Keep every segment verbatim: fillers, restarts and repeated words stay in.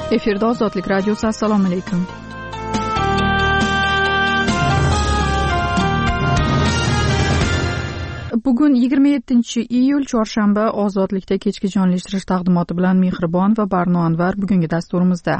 Efirda Ozodlik radiosi. Assalomu alaykum. Bugun yigirma yettinchi iyul chorshanba. Ozodlikda kechki jonlashtirish taqdimoti bilan Mehribon va Barno Anvar bugungi dasturimizda.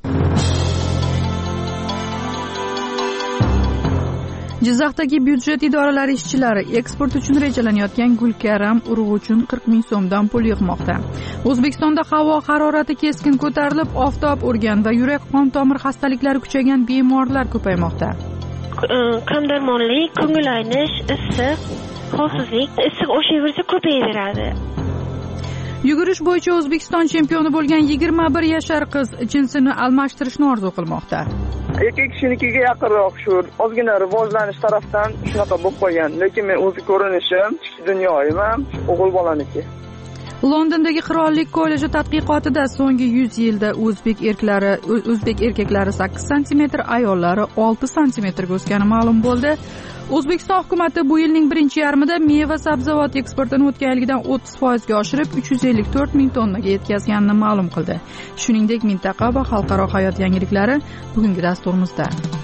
Jizzaxdagi byudjet idoralari ishchilari eksport uchun rejalanayotgan gulkaram urug'i uchun qirq ming so'mdan pul yig'moqda. O'zbekistonda havo harorati keskin ko'tarilib, oftob urgan va yurak-qon tomir xastaliklari kuchaygan bemorlar ko'paymoqda. Qon darmonlik, ko'ngil aynish, issiq, holsizlik, issiq o'shaversa ko'payaveradi. Yugurish bo'yicha O'zbekiston chempioni bo'lgan yigirma bir yashar qiz jinsini almashtirishni orzu qilmoqda. Erkak kishinikiga yaqinroq shu ozgina rivojlanish tarafdan shunaqa bo'lib qolgan, lekin men o'zi ko'rinishim, dunyoyim ham o'g'il bolaniki. Londondagi Qirollik kolleji tadqiqotida so'nggi yuz yilda o'zbek erklari, o'zbek erkaklari sakkiz santimetr, ayollari olti santimetrga o'sgani ma'lum bo'ldi. O'zbekiston hukumati bu yilning birinchi yarmida meva-sabzavot eksportini o'tgan yilgidan o'ttiz foizga oshirib uch yuz ellik to'rt ming tonnaga yetkazganini ma'lum qildi. Shuningdek, mintaqa va xalqaro hayot yangiliklari bugungi dasturimizda.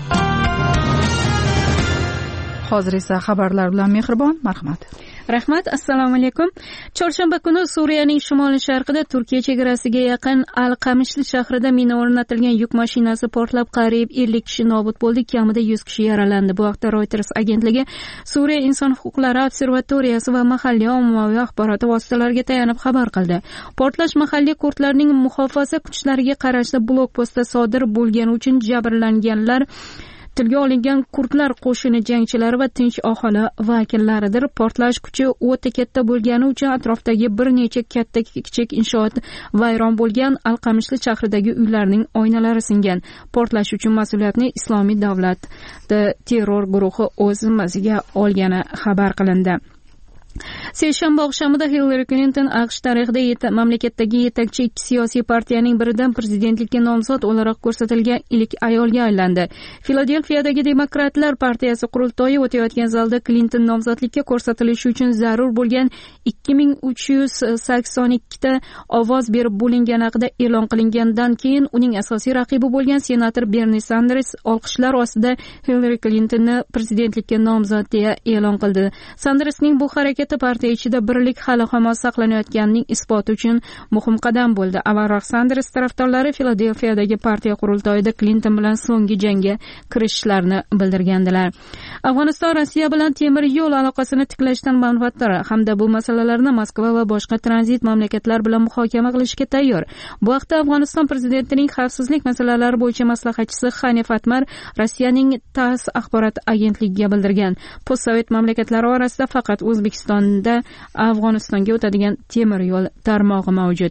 Hozir esa xabarlar bilan Mehribon, marhamat. Rahmat, assalomu alaykum. Chorshanba kuni Suriyaning shimoli-sharqida Turkiya chegarasiga yaqin Al-Qamishli shahrida mina o'rnatilgan yuk mashinasi portlab, qariyb ellik kishi nobud bo'ldi, kamida yuz kishi yaralandi. Bu haqda Reuters agentligi Suriya inson huquqlari observatoriyasi va mahalliy ommaviy axborot vositalariga tayanib xabar qildi. Portlash mahalliy kurdlarning muhofaza kuchlariga qarashli blokpostda sodir bo'lgani uchun jabrlanganlar tilga olingan kurdlar qo'shini jangchilari va tinch aholi vakillaridir. Portlash kuchi o'ta katta bo'lgani uchun atrofdagi bir necha katta kichik inshoot vayron bo'lgan. Al-Qamishli shahridagi uylarning oynalari singan. Portlash uchun mas'uliyatni Islomiy davlat terror guruhi o'z zimmasiga olgani xabar qilindi. Seshanba oqshomida Hillary Clinton AQSh tarixida mamlakatdagi yetakchi ikki siyosiy partiyaning biridan prezidentlikka nomzod o'laroq ko'rsatilgan ilk ayolga aylandi. Filadelfiyadagi Demokratlar partiyasi qurultoyi o'tayotgan zalda Clinton nomzodlikka ko'rsatilishi uchun zarur bo'lgan ikki ming uch yuz sakson ikki ta ovoz berib bo'lingani haqida e'lon qilingandan keyin uning asosiy raqibi bo'lgan senator Bernie Sanders olqishlar ostida Hillary Clintonni prezidentlikka nomzod deya e'lon qildi. Sandersning bu harakati partiya ichida birlik hali hamon saqlanayotganining isboti uchun muhim qadam bo'ldi. Avvalroq Sanders tarafdorlari Filadelfiyadagi partiya qurultoyida Clinton bilan so'nggi jangga kirishishlarini bildirgandilar. Afg'oniston Rossiya bilan temir yo'l aloqasini tiklashdan manfaatdor hamda bu masalalarni Moskva va boshqa tranzit mamlakatlar bilan muhokama qilishga tayyor. Bu haqda Afg'oniston prezidentining xavfsizlik masalalari bo'yicha maslahatchisi Hanif Atmar Rossiyaning TASS axborot agentligiga bildirgan. Postsovet mamlakatlari orasida faqat O'zbekiston da Afg'onistonga o'tadigan temir yo'l tarmog'i mavjud.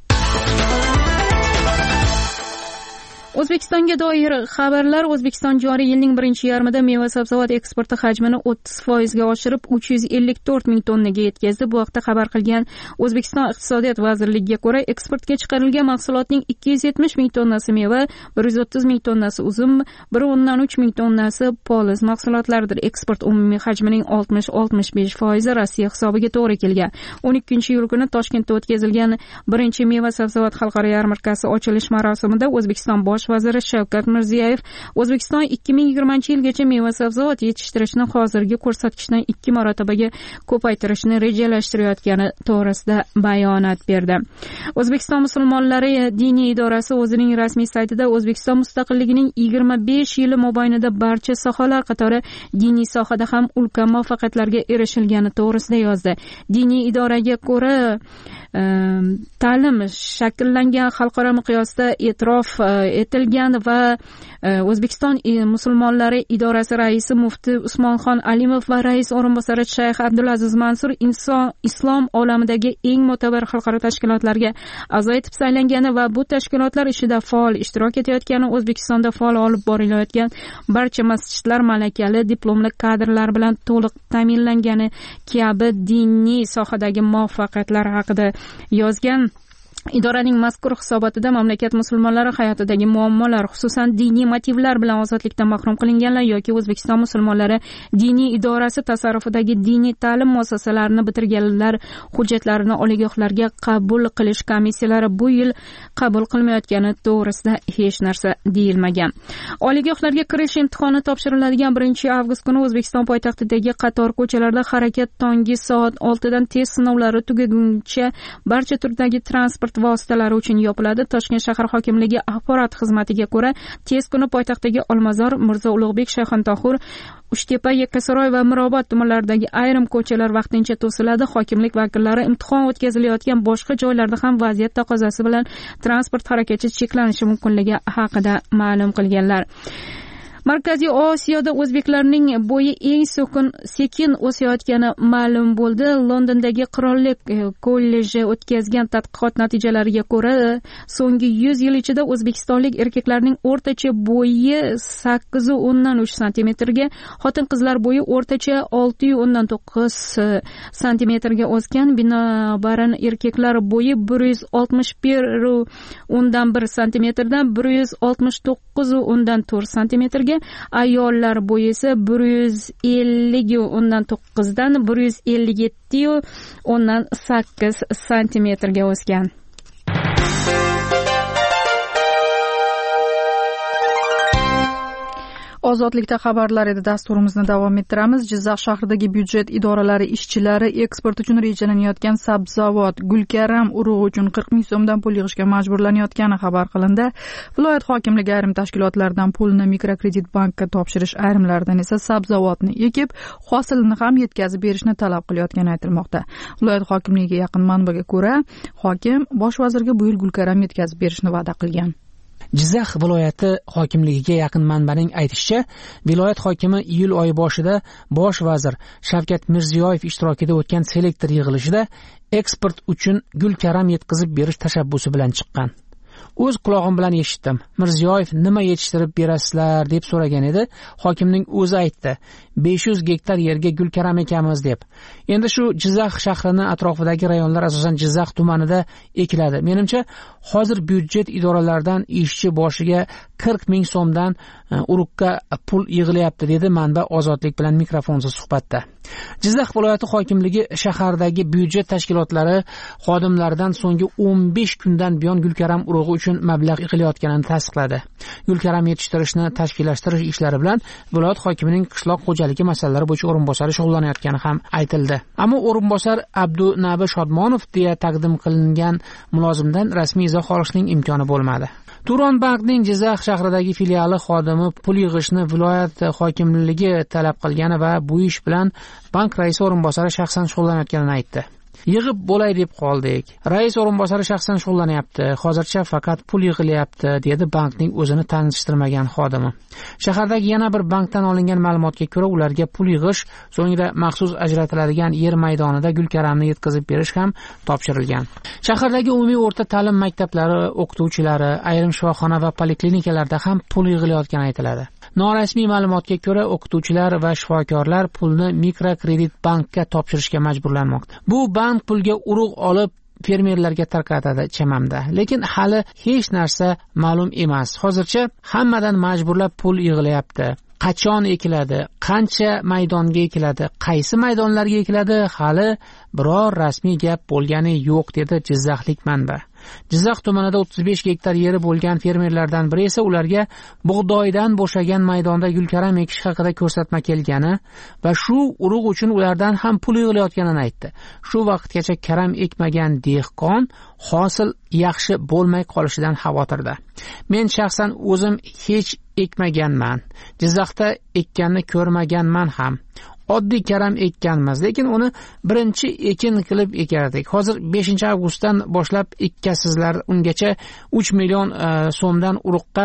O'zbekistonga doir xabarlar. O'zbekiston joriy yilning birinchi yarmida meva-sabzavot eksporti hajmini o'ttiz foizga oshirib uch yuz ellik to'rt ming tonnaga yetkazdi. Bu haqda xabar qilgan O'zbekiston iqtisodiyot vazirligiga ko'ra, eksportga chiqarilgan mahsulotning ikki yuz yetmish ming tonnasi meva, bir yuz o'ttiz ming tonnasi uzum, bir o'ndan uch ming tonnasi poliz mahsulotlaridir. Eksport umumiy hajmining oltmish oltmish besh foizi Rossiya hisobiga to'g'ri kelgan. o'n ikkinchi iyul kuni Toshkentda o'tkazilgan birinchi meva-sabzavot xalqaro yarmarkasi ochilish marosimida O'zbekiston bosh vaziri Shavkat Mirziyoyev O'zbekiston ikki ming yigirmanchi yilgacha meva-sabzavot yetishtirishni hozirgi ko'rsatkichdan ikki marotabaga ko'paytirishni rejalashtirayotgani to'g'risida bayonot berdi. O'zbekiston musulmonlari diniy idorasi o'zining rasmiy saytida O'zbekiston mustaqilligining yigirma besh yili mobaynida barcha sohalar qatori diniy sohada ham ulkan muvaffaqiyatlarga erishilgani to'g'risida yozdi. Diniy idoraga ko'ra ta'lim shakllangan, xalqaro miqyosda e'tirof etilgan va O'zbekiston musulmonlari idorasi raisi mufti Usmonxon Alimov va rais o'rinbosari Shayx Abdulaziz Mansur inson islom olamidagi eng mo'tabar xalqaro tashkilotlarga a'zo etib saylangani va bu tashkilotlar ishida faol ishtirok etayotgani, O'zbekistonda faol olib borilayotgan barcha masjidlar malakali diplomli kadrlar bilan to'liq ta'minlangani kabi diniy sohadagi muvaffaqiyatlar haqida yozgan. Idoraning mazkur hisobotida mamlakat musulmonlari hayotidagi muammolar, xususan diniy motivlar bilan ozodlikdan mahrum qilinganlar yoki O'zbekiston musulmonlari diniy idorasi tasarrufidagi diniy ta'lim muassasalarini bitirganlar hujjatlarini oliygohlarga qabul qilish komissiyalari bu yil qabul qilmayotgani to'g'risida hech narsa deyilmagan. Oliygohlarga kirish imtihoni topshiriladigan birinchi avgust kuni O'zbekiston poytaxtidagi qator ko'chalarda harakat tongi soat oltidan test sinovlari tugaguncha barcha turdagi transport vositalari uchun yopiladi. Toshkent shahar hokimligi axborot xizmatiga ko'ra, test kuni poytaxtdagi Olmazor, Mirzo Ulug'bek, Shayxontohur, Uchtepa, Yakkasaroy va Mirobod tumanlaridagi ayrim ko'chalar vaqtincha to'siladi. Hokimlik vakillari imtihon o'tkazilayotgan boshqa joylarda ham vaziyat taqozosi bilan transport harakati cheklanishi mumkinligi haqida ma'lum qilganlar. Markaziy Osiyoda o'zbeklarning bo'yi eng so'kin sekin o'sayotgani ma'lum bo'ldi. Londondagi Qirollik kolleji o'tkazgan tadqiqot natijalariga ko'ra, so'nggi yuz yil ichida o'zbekistonlik erkaklarning o'rtacha bo'yi sakkiz nuqta o'ndan uch santimetrga, xotin-qizlar bo'yi o'rtacha olti nuqta o'ndan to'qqiz santimetrga o'sgan. Binobarin erkaklar bo'yi bir yuz oltmish bir nuqta o'ndan bir santimetrdan bir yuz oltmish to'qqiz nuqta o'ndan to'rt santimetrga, ayollar bo'yi esa bir yuz ellik nuqta o'ndan to'qqizdan bir yuz ellik yetti nuqta o'ndan sakkiz santimetrga o'sgan. Ozodlikda xabarlar edi. Dasturimizni davom ettiramiz. Jizzax shahridagi byudjet idoralari ishchilari eksport uchun rejalanayotgan sabzavot Gulkaram urug'i uchun qirq ming so'mdan pul yig'ishga majburlanayotgani xabar qilindi. Viloyat hokimligi ayrim tashkilotlardan pulni mikrokredit bankka topshirish, ayrimlardan esa sabzavotni ekib, hosilini ham yetkazib berishni talab qilayotgani aytilmoqda. Viloyat hokimligiga yaqin manbaga ko'ra, hokim bosh vazirga bu yil Gulkaram yetkazib berishni va'da qilgan. Jizzax viloyati hokimligiga yaqin manbaning aytishicha, viloyat hokimi iyul oyi boshida bosh vazir Shavkat Mirziyoyev ishtirokida o'tgan selektor yig'ilishida eksport uchun Gulkaram yetkazib berish tashabbusi bilan chiqqan. O'z quloqim bilan eshitdim. Mirziyoyev nima yetishtirib berasizlar deb so'ragan edi. Hokimning o'zi aytdi, besh yuz gektar yerga Gulkaram ekamiz deb. Endi shu Jizzax shahrini atrofidagi rayonlar, asosan Jizzax tumanida ekiladi. Menimcha, hozir byudjet idoralaridan ishchi boshiga qirq ming so'mdan urug'ga pul yig'ilyapti, dedi manba Ozodlik bilan mikrofonsiz suhbatda. Jizzax viloyati hokimligi shahardagi byudjet tashkilotlari xodimlaridan so'nggi o'n besh kundan buyon Gulkaram urug'i uchun mablag' yig'ilayotganini tasdiqladi. Gulkaram yetishtirishni tashkillashtirish ishlari bilan viloyat hokimining qishloq xo'jaligi masalalari bo'yicha o'rinbosari shug'ullanayotgani ham aytildi. Ammo o'rinbosar Abdunabi Shodmonov deya taqdim qilingan mulozimdan rasmiy izoh olishning imkoni bo'lmadi. Turon bankning Jizzax shahridagi filiali xodimi pul yig'ishni viloyat hokimligi talab qilgani va bu ish bilan bank raisi o'rinbosari shaxsan shug'ullanayotganini aytdi. Yig'ib bo'lay deb qoldik. Rais o'rinbosari shaxsan shug'ullanyapti. Hozircha faqat pul yig'ilyapti, dedi bankning o'zini tanishtirmagan xodimi. Shahardagi yana bir bankdan olingan ma'lumotga ko'ra, ularga pul yig'ish, so'ngra maxsus ajratiladigan yer maydonida Gulkaramni yetkazib berish ham topshirilgan. Shahardagi umumiy o'rta ta'lim maktablari o'qituvchilari, ayrim shifoxona va poliklinikalarda ham pul yig'ilayotgani aytiladi. Norasmiy ma'lumotga ko'ra, o'qituvchilar va shifokorlar pulni mikrokredit bankka topshirishga majburlanmoqda. Bu bank pulga urug' olib fermerlarga tarqatadi chamamda. Lekin hali hech narsa ma'lum emas. Hozircha hammadan majburlab pul yig'ilyapti. Qachon ekiladi, qancha maydonga ekiladi, qaysi maydonlarga ekiladi, hali biror rasmiy gap bo'lgani yo'q, dedi Jizzaxlik manba. Jizzax tumanida o'ttiz besh gektar yeri bo'lgan fermerlardan biri esa ularga bug'doydan bo'shagan maydonda Gulkaram ekish haqida ko'rsatma kelgani va shu urug' uchun ulardan ham pul yig'ilayotganini aytdi. Shu vaqtgacha karam ekmagan dehqon hosil yaxshi bo'lmay qolishidan xavotirda. Men shaxsan o'zim hech ekmaganman. Jizzaxda ekkanni ko'rmaganman ham. Oddiy karam ekkanmiz, lekin uni birinchi ekin qilib ekardik. Hozir beshinchi avgustdan boshlab ekkasizlar, ungacha uch million so'mdan urug'qa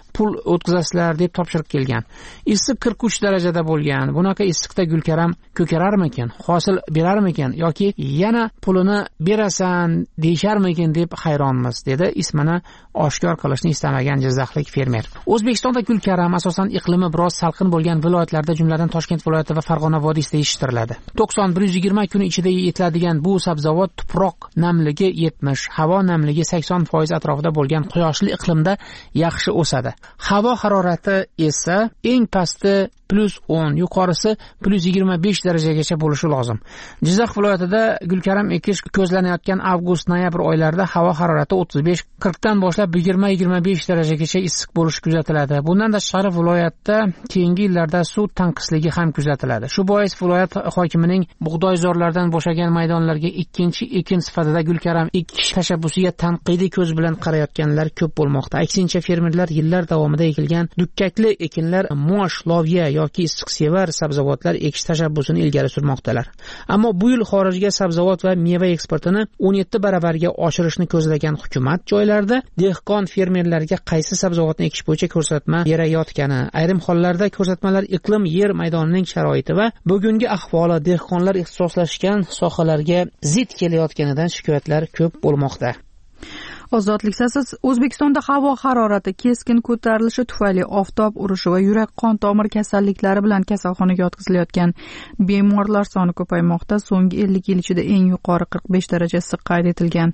pul o'tkazasizlar deb topshiriq kelgan. Issiq qirq uch darajada bo'lgan. Bunaqa issiqda Gulkaram ko'kararmikin, hosil berarmikin yoki yana pulini berasan deyisharmikin deb hayronmiz, dedi ismini oshkor qilishni istamagan jizzaxlik fermer. O'zbekistonda Gulkaram asosan iqlimi biroz salqin bo'lgan viloyatlarda, jumladan Toshkent viloyati va Farg'ona vodiysida yetishtiriladi. to'qson bir yuz yigirma kun ichida yetiladigan bu sabzavot tuproq namligi yetmish, havo namligi sakson foiz atrofida bo'lgan quyoshli iqlimda yaxshi o'sadi. Havo harorati esa eng pasti plus o'n, yuqorisi plus yigirma besh darajagacha bo'lishi lozim. Jizzax viloyatida Gulkaram ekish ko'zlanayotgan avgust-noyabr oylarida havo harorati o'ttiz besh qirq dan boshlab yigirma yigirma besh darajagacha issiq bo'lishi kuzatiladi. Bundan tashqari viloyatda keyingi yillarda suv tanqisligi ham kuzatiladi. Shu bois viloyat hokimining bug'doyzorlardan bo'shagan maydonlarga ikkinchi ekin sifatida Gulkaram ekish tashabbusiga tanqidiy ko'z bilan qarayotganlar ko'p bo'lmoqda. Aksincha fermerlar yillar davomida ekilgan dukkakli ekinlar, mosh, loviya yoki issiqsevar sabzavotlar ekish tashabbusini ilgari surmoqdalar. Ammo bu yil xorijga sabzavot va meva eksportini o'n yetti baravarga oshirishni ko'zlagan hukumat joylarda dehqon fermerlarga qaysi sabzavotni ekish bo'yicha ko'rsatma berayotgani, ayrim hollarda ko'rsatmalar iqlim, yer maydonining sharoiti va bugungi ahvoli dehqonlar ixtisoslashgan sohalarga zid kelayotganidan shikoyatlar ko'p bo'lmoqda. Ozodlik siz O'zbekistonda havo harorati keskin ko'tarilishi tufayli oftob urishi va yurak-qon tomir kasalliklari bilan kasalxonaga yotqizilayotgan bemorlar soni ko'paymoqda. So'nggi ellik yil ichida eng yuqori qirq besh daraja issiq qayd etilgan.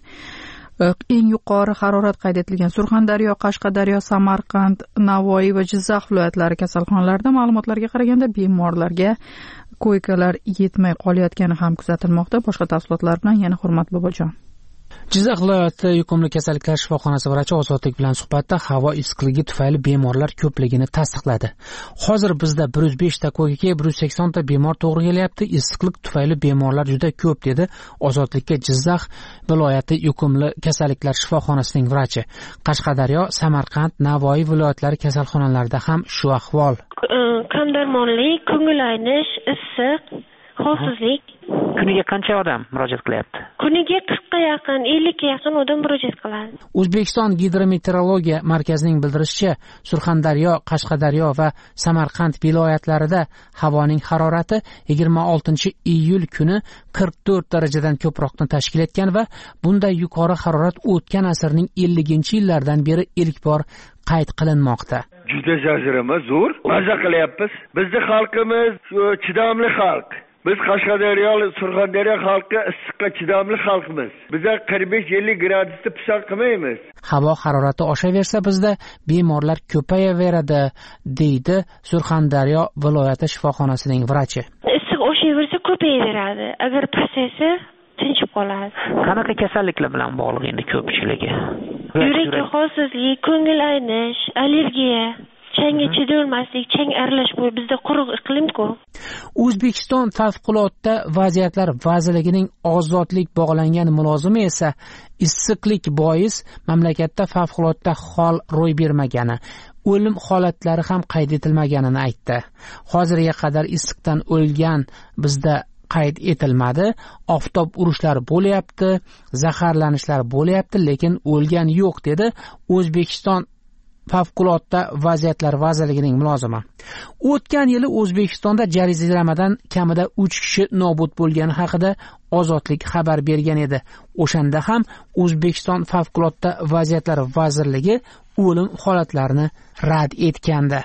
Eng yuqori harorat qayd etilgan Surxondaryo, Qashqadaryo, Samarqand, Navoiy va Jizzax viloyatlari kasalxonalarida ma'lumotlarga qaraganda bemorlarga koykalar yetmay qolayotgani ham kuzatilmoqda. Boshqa tafsilotlar bilan yana Hurmat Bobojon. Jizzax viloyati yuqumli kasalliklar shifoxonasi vrachi Ozodlik bilan suhbatda havo issiqligi tufayli bemorlar ko'pligini tasdiqladi. Hozir bizda bir yuz besh ta ko'kaka, bir yuz sakson ta bemor to'g'ri kelyapti. Issiqlik tufayli bemorlar juda ko'p, dedi Ozodlikka Jizzax viloyati yuqumli kasalliklar shifoxonasining vrachi. Qashqadaryo, Samarqand, Navoiy viloyatlari kasalxonalarida ham shu ahvol. Qondarmonlik, ko'ngil aynish, issiq, holsizlik. Kuniga qancha odam murojaat qilyapti? Kuniga qirqqa yaqin, ellikka yaqin odam murojaat qiladi. O'zbekiston gidrometeorologiya markazining bildirishicha, Surxondaryo, Qashqadaryo va Samarqand viloyatlarida havoning harorati yigirma oltinchi iyul kuni qirq to'rt darajadan ko'proqni tashkil etgan va bunday yuqori harorat o'tgan asrning elliginchi yillaridan beri ilk bor qayd qilinmoqda. Juda jazirama zo'r. Maza qilyapmiz. Bizning xalqimiz chidamli xalq. Biz Qashqadaryo, Surxondaryo xalqi issiqqa chidamli xalqmiz. Bizga qirq besh ellik gradusda pisand qilmaymiz. Havo harorati oshaversa bizda bemorlar ko'payaveradi, deydi Surxondaryo viloyati shifoxonasining vrachi. Issiq oshaversa ko'payaveradi. Agar pasaysa tinchib qoladi. Qanaqa kasalliklar bilan bog'liq endi ko'pchiligi? Yurakka holsizlik, ko'ngil aynish, allergiya, changga chidolmaslik, chang aralash bo'lib, bizda quruq iqlim-ku. O'zbekiston favqulodda vaziyatlar vazirligining ozodlik bog'langan mulozimi esa issiqlik bois mamlakatda favqulodda hol ro'y bermagani, o'lim holatlari ham qayd etilmaganini aytdi. Hozirga qadar issiqdan o'lgan bizda qayd etilmadi. Oftob urishlar bo'lyapti, zaharlanishlar bo'lyapti, lekin o'lgan yo'q, dedi O'zbekiston favqulodda vaziyatlar vazirligining mulozimi. O'tgan yili O'zbekistonda jarizlamadan kamida uch kishi nobud bo'lgani haqida Ozodlik xabar bergan edi. O'shanda ham O'zbekiston favqulodda vaziyatlar vazirligi o'lim holatlarini rad etgandi.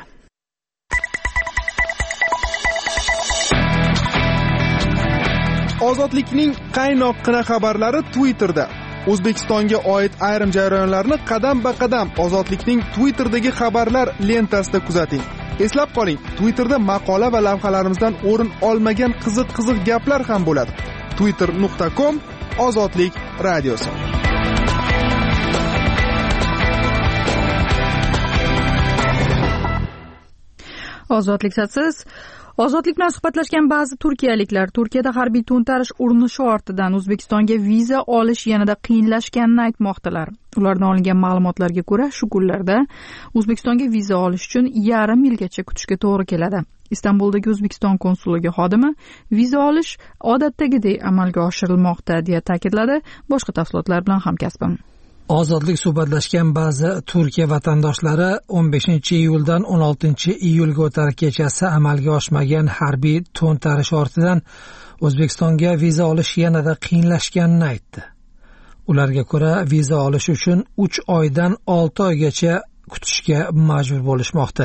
Ozodlikning qaynoqqina xabarlari Twitterda. O'zbekistonga oid ayrim jarayonlarni qadam-ba-qadam Ozodlikning Twitterdagi xabarlar lentasida kuzating. Eslab qoling, Twitterda maqola va lavhalarimizdan o'rin olmagan qiziq-qiziq gaplar ham bo'ladi. twitter nuqta com Ozodlik radiosi. Ozodlik siz Ozodlik bilan suhbatlashgan ba'zi turkiyaliklar Turkiyada harbiy to'ntarish urinishi ortidan O'zbekistonga viza olish yanada qiyinlashganini aytmoqdalar. Ulardan olingan ma'lumotlarga ko'ra, shu kunlarda O'zbekistonga viza olish uchun yarim yilgacha kutishga to'g'ri keladi. Istanbuldagi O'zbekiston konsulligi xodimi viza olish odatdagidek amalga oshirilmoqda deya ta'kidladi. Boshqa tafsilotlar bilan hamkasbim. Ozodlik suhbatlashgan ba'zi Turkiya vatandoshlari o'n beshinchi iyuldan o'n oltinchi iyulga o'tar kechasi amalga oshmagan harbiy to'ntarish ortidan O'zbekistonga viza olish yanada qiyinlashganini aytdi. Ularga ko'ra, viza olish uchun uch oydan olti oygacha kutishga majbur bo'lishmoqda.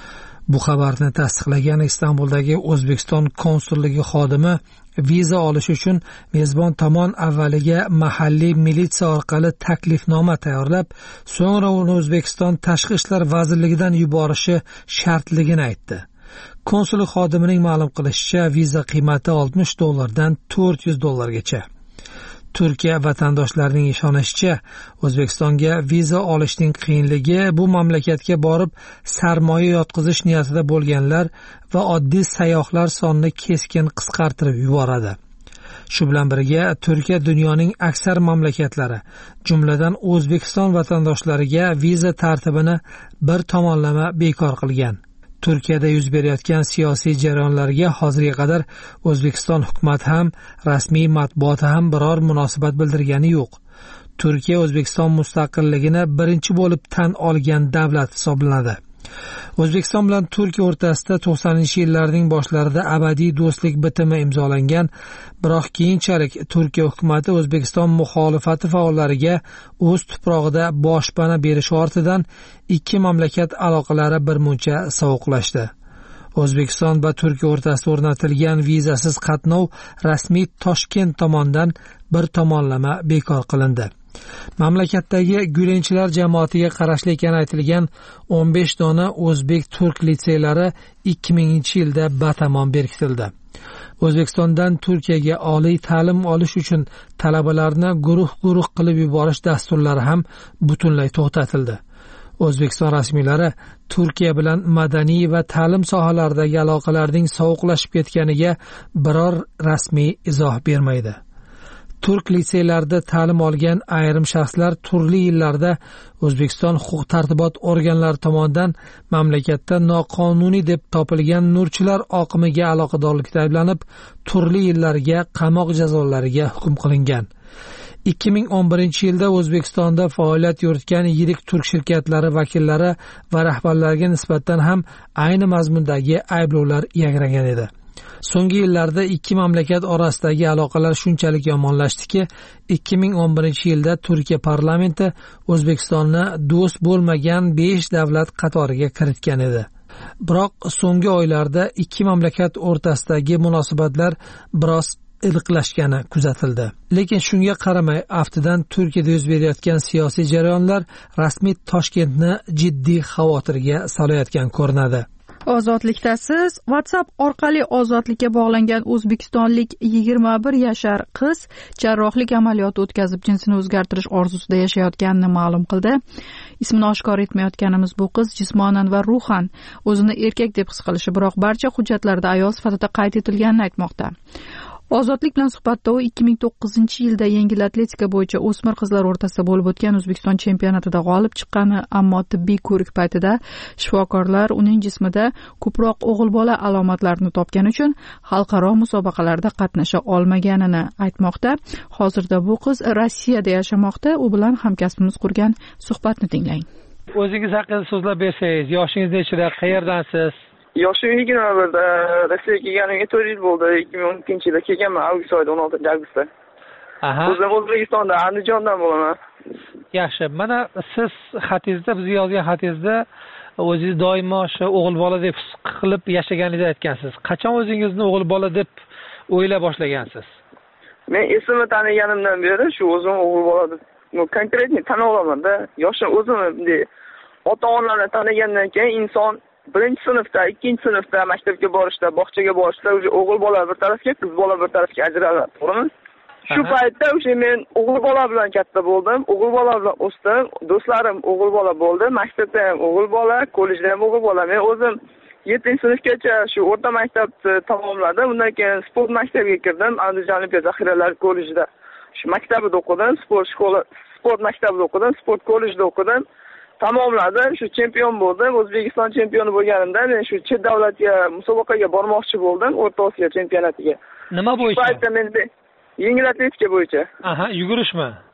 Bu xabarni tasdiqlagan Istanbuldagi O'zbekiston konsulligi xodimi viza olish uchun mezbon tomon avvaliga mahalliy militsiya orqali taklifnoma tayyorlab, so'ngra uni O'zbekiston Tashqi ishlar vazirligidan yuborishi shartligini aytdi. Konsullik xodimining ma'lum qilishicha, viza qiymati oltmish dollardan to'rt yuz dollargacha. Turkiya vatandoshlarining ishonishicha, O'zbekistonga viza olishning qiyinligi bu mamlakatga borib sarmoya yotqizish niyatida bo'lganlar va oddiy sayyohlar sonini keskin qisqartirib yuboradi. Shu bilan birga, Turkiya dunyoning aksar mamlakatlari, jumladan O'zbekiston vatandoshlariga viza tartibini bir tomonlama bekor qilgan. Turkiyada yuz berayotgan siyosiy jarayonlarga hozirga qadar O'zbekiston hukumati ham, rasmiy matbuoti ham biror munosabat bildirgani yo'q. Turkiya O'zbekiston mustaqilligini birinchi bo'lib tan olgan davlat hisoblanadi. O'zbekiston bilan Turkiya o'rtasida to'qsoninchi yillarning boshlarida abadiy do'stlik bitimi imzolangan, biroq keyinchalik Turkiya hukumati O'zbekiston muxolifati faollariga o'z tuprog'ida boshpana berish ortidan ikki mamlakat aloqalari birmuncha sovuqlashdi. O'zbekiston va Turkiya o'rtasida o'rnatilgan vizasiz qatnov rasmiy Toshkent tomonidan bir tomonlama bekor qilindi. Mamlakatdagi Gulenchilar jamoatiga qarashli ekani aytilgan o'n besh dona o'zbek turk litseylari ikki minginchi yilda batamom berkitildi. O'zbekistondan Turkiyaga oliy ta'lim olish uchun talabalarni guruh-guruh qilib yuborish dasturlari ham butunlay to'xtatildi. O'zbekiston rasmiylari Turkiya bilan madaniy va ta'lim sohalaridagi aloqalarning sovuqlashib ketganiga biror rasmiy izoh bermaydi. Turk litseylarida ta'lim olgan ayrim shaxslar turli yillarda O'zbekiston huquq-tartibot organlari tomonidan mamlakatda noqonuniy deb topilgan nurchilar oqimiga aloqadorlikda ayblanib, turli yillarga qamoq jazolariga hukm qilingan. ikki ming o'n birinchi yilda O'zbekistonda faoliyat yuritgan yirik turk shirkatlari vakillari va rahbarlariga nisbatan ham ayni mazmundagi ayblovlar yangragan edi. So'nggi yillarda ikki mamlakat orasidagi aloqalar shunchalik yomonlashdiki, ikki ming o'n birinchi yilda Turkiya parlamenti O'zbekistonni do'st bo'lmagan besh davlat qatoriga kiritgan edi. Biroq so'nggi oylarda ikki mamlakat o'rtasidagi munosabatlar biroz iliqlashgani kuzatildi. Lekin shunga qaramay, aftidan Turkiyada yuz berayotgan siyosiy jarayonlar rasmiy Toshkentni jiddiy xavotirga solayotgan ko'rinadi. Ozodlikdasiz. WhatsApp orqali ozodlikka bog'langan o'zbekistonlik yigirma bir yashar qiz jarrohlik amaliyoti o'tkazib jinsini o'zgartirish orzusida yashayotganini ma'lum qildi. Ismini oshkor etmayotganimiz bu qiz jismonan va ruhan o'zini erkak deb his qilishi, biroq barcha hujjatlarda ayol sifatida qayd etilganini aytmoqda. Ozodlik bilan suhbatda u ikki ming to'qqizinchi yilda yengil atletika bo'yicha o'smir qizlar o'rtasida bo'lib o'tgan O'zbekiston chempionatida g'olib chiqqani, ammo tibbiy ko'rik paytida shifokorlar uning jismida ko'proq o'g'il bola alomatlarini topgani uchun xalqaro musobaqalarda qatnasha olmaganini aytmoqda. Hozirda bu qiz Rossiyada yashamoqda. U bilan hamkasbimiz qurgan suhbatni tinglang. O'zingiz haqida so'zlab bersangiz, yoshingiz nechida, qayerdansiz? Yoshim yigirma birda, Rossiyaga kelganimga to'rt yil bo'ldi. ikki ming o'n ikkinchi yilda kelganman, avgust oyida, o'n oltinchi avgustda. Aha. O'zim O'zbekistonda, Andijondan bo'laman. Yaxshi. Mana siz xatingizda, bizga yozgan xatingizda o'zingiz doimo shu o'g'il bola deb his qilib yashaganingizni aytgansiz. Qachon o'zingizni o'g'il bola deb o'yla boshlagansiz? Men esimni taniganimdan beri shu o'zim o'g'il bola deb konkretni tan olaman-da. Yoshim o'zim bunday ota-onani tanigandan keyin inson birinchi sinfda, ikkinchi sinfda maktabga borishda, bog'chaga borishda o'sha o'g'il bola bir tarafga, qiz bola bir tarafga ajraladi, to'g'rimi? Shu paytda o'sha men o'g'il bola bilan katta bo'ldim, o'g'il bola bilan o'sdim, do'stlarim o'g'il bola bo'ldi, maktabda ham o'g'il bola, kollejda ham o'g'il bola. Men o'zim yettinchi sinfgacha shu o'rta maktabni tamomladim. Undan keyin sport maktabiga kirdim, Andijon Olimpiya zaxiralari kollejida. Shu maktabda o'qidim, sport shkola, sport maktabida o'qidim, sport kollejida o'qidim. Tamomladim, shu chempion bo'ldim. O'zbekiston chempioni bo'lganimda men shu chet davlatga musobaqaga bormoqchi bo'ldim, O'rta Osiyo chempionatiga. Nima bo'yicha? Shu paytda men yengil atletika bo'yicha. Aha, yugurishmi?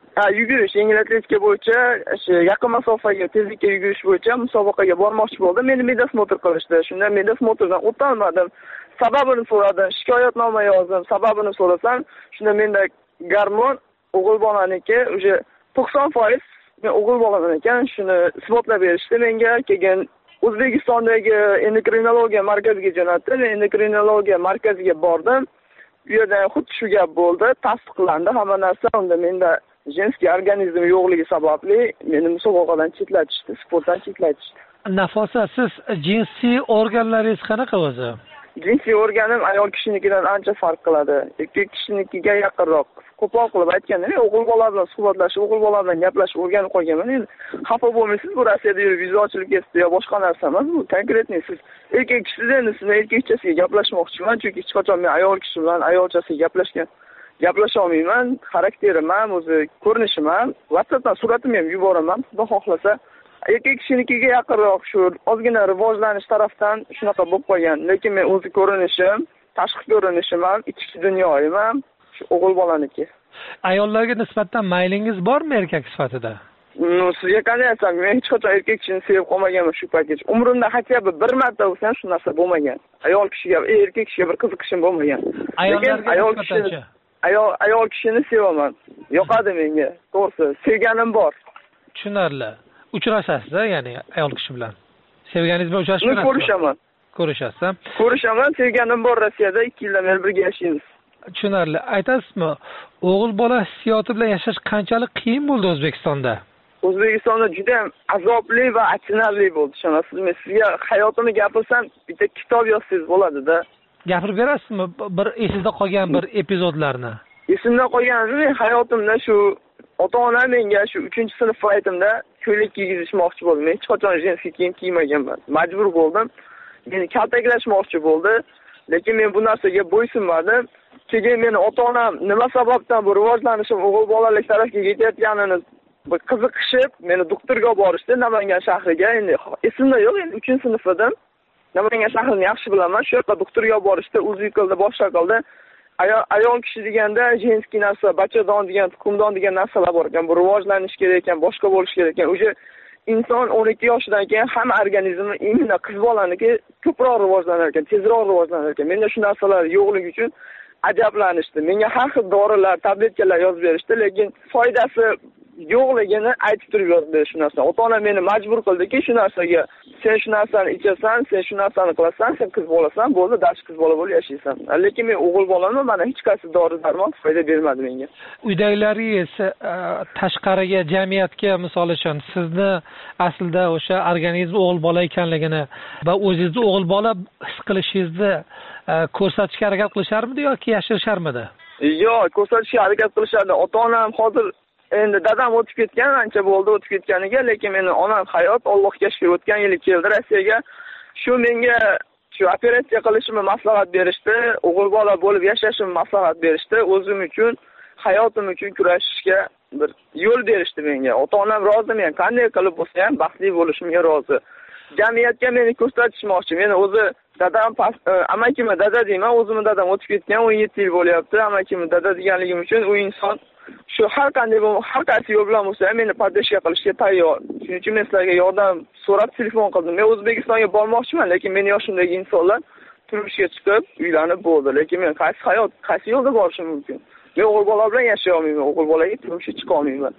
ha yugurish, yengil atletika bo'yicha shu yaqin masofaga tezlikka yugurish bo'yicha musobaqaga bormoqchi bo'ldim. Meni medosmotr qilishdi. Shunda medosmotrdan o'tolmadim. Sababini so'radim, shikoyatnoma yozdim. Sababini so'rasam, shunda menda gormon o'g'il bolaniki, o'sha to'qson foiz men o'g'il bolaman ekan, shuni isbotlab berishdi menga. Keyin O'zbekistondagi endokrinologiya markaziga jo'natdi. Men endokrinologiya markaziga bordim. U yerda xuddi shu gap bo'ldi, tasdiqlandi hamma narsa. Unda menda jinsiy organizm yo'qligi sababli meni musobaqadan chetlatishdi, sportdan chetlatishdi. Nafosa, siz jinsiy organlaringiz qanaqa o'zi? Jinsiy organim ayol kishinikidan ancha farq qiladi. Erkak kishinikiga yaqinroq. Qo'pol qilib aytganda, men o'g'il bola bilan suhbatlashib, o'g'il bola bilan gaplashib o'rganib qolganman. Endi xafa bo'lmaysiz, bu Rossiyada yurib yuzi ochilib ketdi yo boshqa narsa emas, bu konkretniy siz erkak kishisiz, endi siz erkakchasiga gaplashmoqchiman, chunki hech qachon men ayol kishi bilan ayolchasiga gaplashgan gaplasha olmayman. Xarakterim ham, o'zi ko'rinishim ham, WhatsAppdan suratimni ham yuboraman, xudo xohlasa. Erkak kishinikiga yaqinroq shu ozgina rivojlanish tarafdan shunaqa bo'lib qolgan. Lekin men o'zi ko'rinishim, tashqi ko'rinishim ham, ichki dunyoyim ham shu o'g'il bolaniki. Ayollarga nisbatan maylingiz bormi erkak sifatida? No, sizga qanday aytsam, men hech qachon erkak kishini sevib qolmaganman shu paytgacha. Umrimda hatto bir marta bo'lsa ham shu narsa bo'lmagan. Ayol kishiga, erkak kishiga bir qiziqishim bo'lmagan. Ayollarga ayol kishini ayol ayol kishini sevaman. Yoqadi menga. To'g'risi, sevganim bor. Tushunarli. Uchrashasiz, ya'ni ayol kishi bilan. Sevganingiz bilan uchrashib turasiz? Ko'rishaman. Ko'rishasiz. Ko'rishaman, sevganim bor Rossiyada, ikki yildan beri birga yashaymiz. Tushunarli. Aytasizmi, o'g'il bola hissiyoti bilan yashash qanchalik qiyin bo'ldi O'zbekistonda? O'zbekistonda juda ham azobli va achinarli bo'ldi, ishonasizmi? Sizga hayotimni gapirsam, bitta kitob yozsangiz bo'ladi-da. Gapirib berasizmi bir esingizda qolgan bir epizodlarni? Esimda qolganmi, hayotimda shu ota-onam menga shu uchinchi sinf paytimda ko'ylak kiygizishmoqchi bo'ldi. Men hech qachon jinsiy kiyim kiymaganman. Majbur bo'ldim. Meni kaltaklashmoqchi bo'ldi, lekin men bu narsaga bo'ysunmadim. Keyin meni ota-onam nima sababdan bu rivojlanishim o'g'il bolalik tarafga ketayotganini bir qiziqishib, meni doktorga olib borishdi Namangan shahriga. Endi esimda yo'q, endi uchinchi sinf edim. Namangan shahrini yaxshi bilaman. Shu yerga doktorga olib borishdi, uzviklda boshqa qildi. Ayol, ayol kishi deganda jinsiy narsa, bachadon degan, tuxumdon degan narsalar bor ekan. Bu rivojlanish kerak ekan, boshqa bo'lish kerak ekan. O'sha inson o'n ikki yoshidan keyin hamma organizmi imенно qiz bolaniki ko'proq rivojlanar ekan, tezroq rivojlanar ekan. Menda shu narsalar yo'qligi uchun ajablanishdi. Menga har xil dorilar, tabletkalar yozib berishdi, lekin foydasi yo'qligini aytib turib yozdi shu narsa. Ota-onam meni majbur qildiki, shu narsaga sen shu narsani ichasan, sen shu narsani qilasan, sen qiz bolasan, bo'ldi, dash qiz bola bo'lib yashaysan. Lekin men o'g'il bolaman, mana hech qaysi dori-darmon foyda bermadi menga. Uydagilaringiz tashqariga, jamiyatga misol uchun sizni aslida o'sha organizm o'g'il bola ekanligini va o'zingizni o'g'il bola his qilishingizni ko'rsatishga harakat qilisharmidi yoki yashirisharmidi? Yo'q, ko'rsatishga harakat qilishardi. Ota-onam hozir endi dadam o'tib ketgan, ancha bo'ldi o'tib ketganiga, lekin meni onam hayot, Allohga shukr, o'tgan yili keldi Rossiyaga. Shu menga shu operatsiya qilishimni maslahat berishdi, o'g'il bola bo'lib yashashimni maslahat berishdi, o'zim uchun, hayotim uchun kurashishga bir yo'l berishdi menga. Ota-onam rozi, men qanday qilib bo'lsa ham baxtli bo'lishimga rozi. Jamiyatga meni ko'rsatishmoqchi. Meni o'zi dadam, amakimni dada deyman, o'zimni dadam o'tib ketgan, o'n yetti yil bo'lyapti. Amakimni dada deganligim uchun u inson shu har qanday bo'lsa, har qaysi yo'l bilan bo'lsa ham meni podдержка qilishga tayyor. Shuning uchun men sizlarga yordam so'rab telefon qildim. Men O'zbekistonga bormoqchiman, lekin men yoshimdagi insonlar turmushga chiqib, uylanib bo'ldi. Lekin men qaysi hayot, qaysi yo'lda borishim mumkin? Men o'g'il bola bilan yashay olmayman, o'g'il bolaga turmushga chiqa olmayman.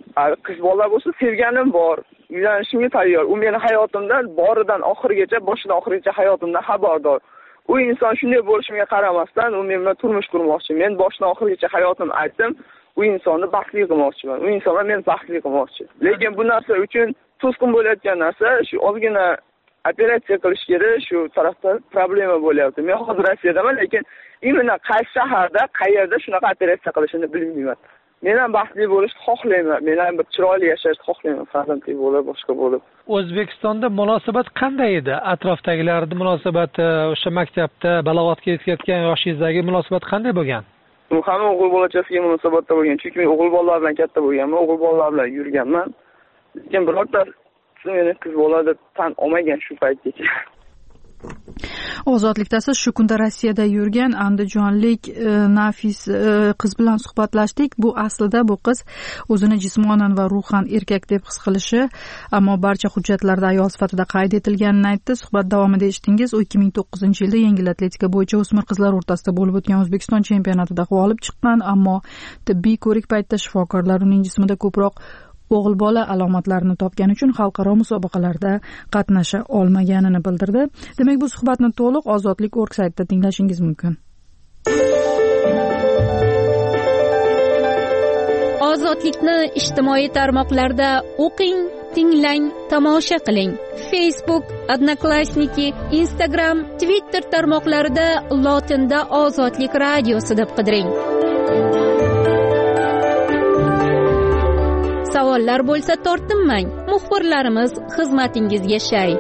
Qiz bolalar bo'lsa sevganim bor, uylanishimga tayyor. U meni hayotimdan boridan oxirigacha, boshidan oxirigacha hayotimdan xabardor. U inson shunday bo'lishimga qaramasdan, u men bilan turmush qurmoqchi. Men boshidan oxirigacha hayotimni aytdim. U insonni baxtli qilmoqchiman. U insonlar meni baxtli qilmoqchi. Lekin bu narsa uchun to'sqin bo'layotgan narsa shu ozgina operatsiya qilish kerak, shu tarafda problema bo'lyapti. Men hozir Rossiyadaman, lekin imенно qaysi shaharda, qayerda shunaqa operatsiya qilishini bilmayman. Men ham baxtli bo'lishni xohlayman. Men ham bir chiroyli yashashni xohlayman, farzandli bo'lib, boshqa bo'lib. O'zbekistonda munosabat qanday edi? Atrofdagilarning munosabati, o'sha maktabda balog'atga yetgan yoshingizdagi munosabat qanday bo'lgan? U hamma o'g'il bolachasiga munosabatda bo'lgan. Chunki men o'g'il bolalar bilan katta bo'lganman, o'g'il bolalar bilan yurganman. Lekin birorta meni qiz bola deb tan olmagan shu paytgacha. Ozodlikdasiz. Shu kunda Rossiyada yurgan andijonlik Nafis qiz bilan suhbatlashdik. Bu aslida bu qiz o'zini jismonan va ruhan erkak deb his qilishi, ammo barcha hujjatlarda ayol sifatida qayd etilganini aytdi. Suhbat davomida eshitdingiz, u ikki ming to'qqizinchi yilda yengil atletika bo'yicha o'smir qizlar o'rtasida bo'lib o'tgan O'zbekiston chempionatida g'olib chiqqan, ammo tibbiy ko'rik paytida shifokorlar uning jismida ko'proq o'g'il bola alomatlarini topgani uchun xalqaro musobaqalarda qatnasha olmaganini bildirdi. Demak, bu suhbatni to'liq Ozodlik nokta org saytida tinglashingiz mumkin. Ozodlikni ijtimoiy tarmoqlarda o'qing, tinglang, tomosha qiling. Facebook, Odnoklassniki, Instagram, Twitter tarmoqlarida lotinda Ozodlik radiosi deb qidiring. Savollar bo'lsa tortinmang. Muxbirlarimiz xizmatingizga shay.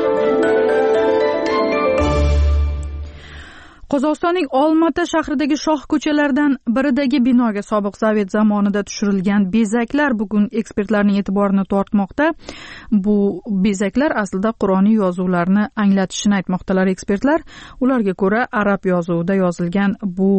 Qozog'istonning Olmaota shahridagi shoh ko'chalaridan biridagi binoga sobiq Sovet zamonida tushirilgan bezaklar bugun ekspertlarning e'tiborini tortmoqda. Bu bezaklar aslida Qur'oniy yozuvlarni anglatishini aytmoqdalar ekspertlar. Ularga ko'ra, arab yozuvida yozilgan bu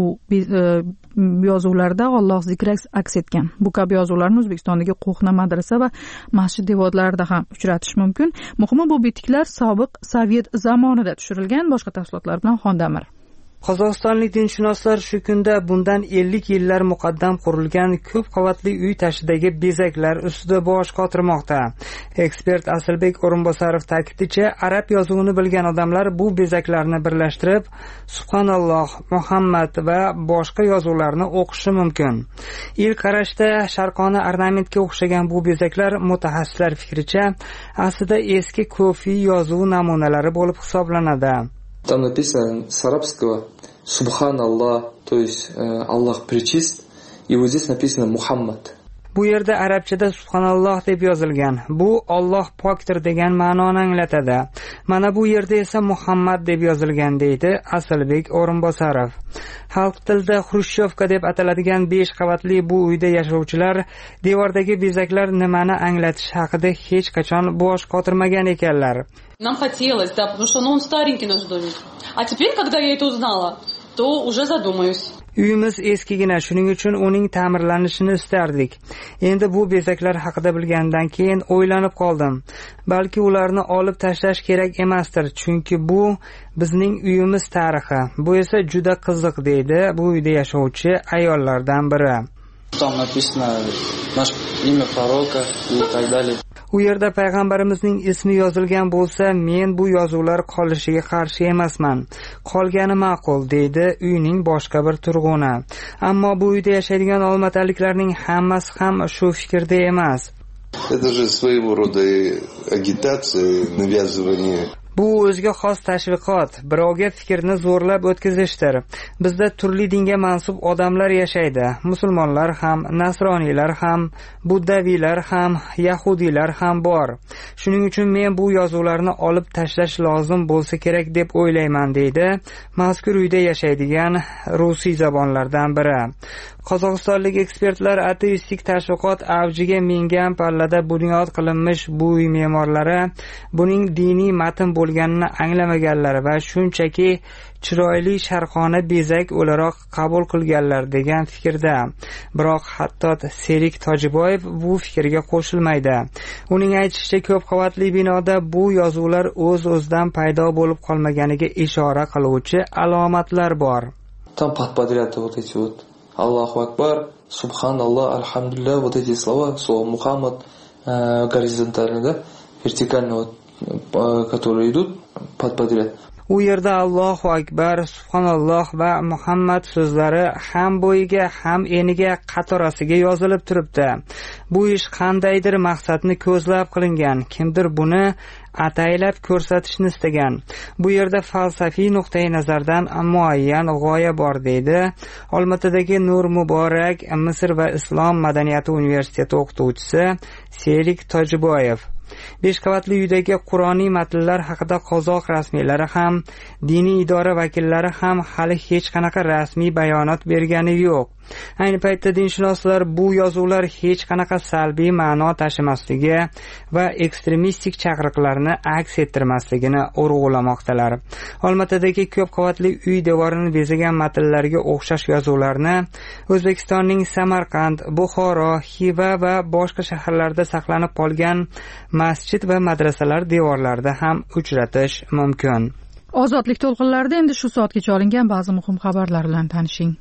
yozuvlarda Alloh zikri aks etgan. Bu kabi yozuvlarni O'zbekistondagi qo'hna madrasa va masjid devorlarida ham uchratish mumkin. Muhimi, bu bitiklar sobiq Sovet zamonida tushirilgan. Boshqa tafsilotlar bilan Xondamir. Qozog'istonlik dinshunoslar shu kunda bundan ellik yillar muqaddam qurilgan ko'p qavatli uy tashidagi bezaklar ustida bosh qotirmoqda. Ekspert Asilbek O'rinbosarov ta'kidlashicha, arab yozuvini bilgan odamlar bu bezaklarni birlashtirib, Subhanalloh, Muhammad va boshqa yozuvlarni o'qishi mumkin. Ilk qarashda sharqona ornamentga o'xshagan bu bezaklar mutaxassislar fikricha aslida eski ko'fi yozuv namunalari bo'lib hisoblanadi. Там написано с арабского «Субханаллах», то есть э, Аллах пречист, и вот здесь написано «Мухаммад». Bu yerda arabchada Subhanalloh deb yozilgan. Bu Alloh pokdir degan ma'noni anglatadi. Mana bu yerda esa Muhammad deb yozilgan, deydi Asilbek O'rinbosarov. Xalq tilida Xrushchovka deb ataladigan besh qavatli bu uyda yashovchilar devordagi bezaklar nimani anglatish haqida hech qachon bosh qotirmagan ekanlar. Нам хотелось, да, потому что ну, он старенький наш домик. А теперь, когда я это узнала, то уже задумаюсь. Uyimiz eskigina, shuning uchun uning ta'mirlanishini istardik. Endi bu bezaklar haqida bilgandan keyin o'ylanib qoldim. Balki ularni olib tashlash kerak emasdir, chunki bu bizning uyimiz tarixi. Bu esa juda qiziq, deydi bu uyda yashovchi ayollardan biri. Там написано наше имя пророка и так далее. U yerda payg'ambarimizning ismi yozilgan bo'lsa, men bu yozuvlar qolishiga qarshi emasman. Qolgani ma'qul, deydi uyning boshqa bir turg'uni. Ammo bu uyda yashaydigan olmaotaliklarning hammasi ham shu fikrda emas. Это же своего рода агитация, навязывание. Bu o'ziga xos tashviqot, birovga fikrni zo'rlab o'tkazishdir. Bizda turli dinga mansub odamlar yashaydi. Musulmonlar ham, nasroniylar ham, buddaviylar ham, yahudiylar ham bor. Shuning uchun men bu yozuvlarni olib tashlash lozim bo'lsa kerak deb o'ylayman, deydi mazkur uyda yashaydigan rusiy zabonlardan biri. Qozog'istonlik ekspertlar ateistik tashviqot avjiga mingan pallada bunyod qilinmish bu uy me'morlari buning diniy matn bo'lganini anglamaganlar va shunchaki chiroyli sharqona bezak o'laroq qabul qilganlar degan fikrda. Biroq hatto Serik Tojiboyev bu fikrga qo'shilmaydi. Uning aytishicha, ko'p qavatli binoda bu yozuvlar o'z-o'zidan paydo bo'lib qolmaganiga ishora qiluvchi alomatlar bor. Там подподряд вот эти вот Аллаху Акбар, Субханаллах, Альхамдулилля, вот эти слова, слово Мухаммад э, горизонтально, да, вертикально, вот, э, которые идут под подряд. U yerda Allohu Akbar, Subhanalloh va Muhammad so'zlari ham bo'yiga, ham eniga qatorasiga yozilib turibdi. Bu ish qandaydir maqsadni ko'zlab qilingan. Kimdir buni ataylab ko'rsatishni istagan. Bu yerda falsafiy nuqtai nazardan muayyan g'oya bor, deydi Olmaotadagi Nur Muborak Misr va Islom madaniyati universiteti o'qituvchisi Serik Tojiboyev. Besh qavatli uydagi Qur'oniy matnlar haqida qozoq rasmiylari ham, diniy idora vakillari ham hali hech qanaqa rasmiy bayonot bergani yo'q. Ayni paytda dinshunoslar bu yozuvlar hech qanaqa salbiy ma'no tashimasligi va ekstremistik chaqiriqlarni aks ettirmasligini urg'ulamoqdalar. Olmaotadagi ko'p qavatli uy devorini bezagan matnlarga o'xshash yozuvlarni O'zbekistonning Samarqand, Buxoro, Xiva va boshqa shaharlarda saqlanib qolgan masjid va madrasalar devorlarida ham uchratish mumkin. Ozodlik to'lqinlarida endi shu soatgacha olingan ba'zi muhim xabarlar bilan tanishing.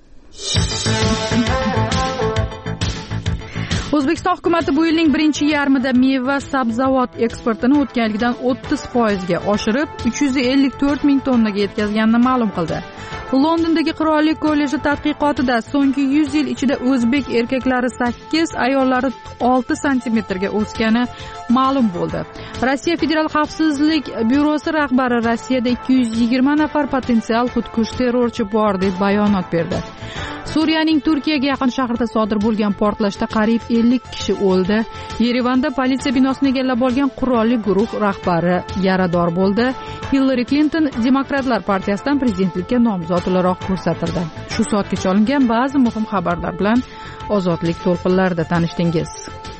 O'zbekiston hukumati bu yilning birinchi yarmida meva sabzavot eksportini o'tgan yildan o'ttiz foizga oshirib, uch yuz ellik to'rt ming tonnaga yetkazganini ma'lum qildi. Londondagi Qirollik kolleji tadqiqotida so'nggi yuz yil ichida o'zbek erkaklari sakkiz, ayollari olti santimetrga o'sgani ma'lum bo'ldi. Rossiya Federal xavfsizlik byurosi rahbari Rossiyada ikki yuz yigirma nafar potensial xudkush terrorchi bor deb bayonot berdi. Suriyaning Turkiyaga yaqin shahrida sodir bo'lgan portlashda qariyb ellik kishi o'ldi. Yerevanda politsiya binosini egallab olgan qurolli guruh rahbari yarador bo'ldi. Hillary Clinton Demokratlar partiyasidan prezidentlikka nomzod o'laroq ko'rsatildi. Shu soatgacha olingan ba'zi muhim xabarlar bilan Ozodlik to'lqinlarida tanishdingiz.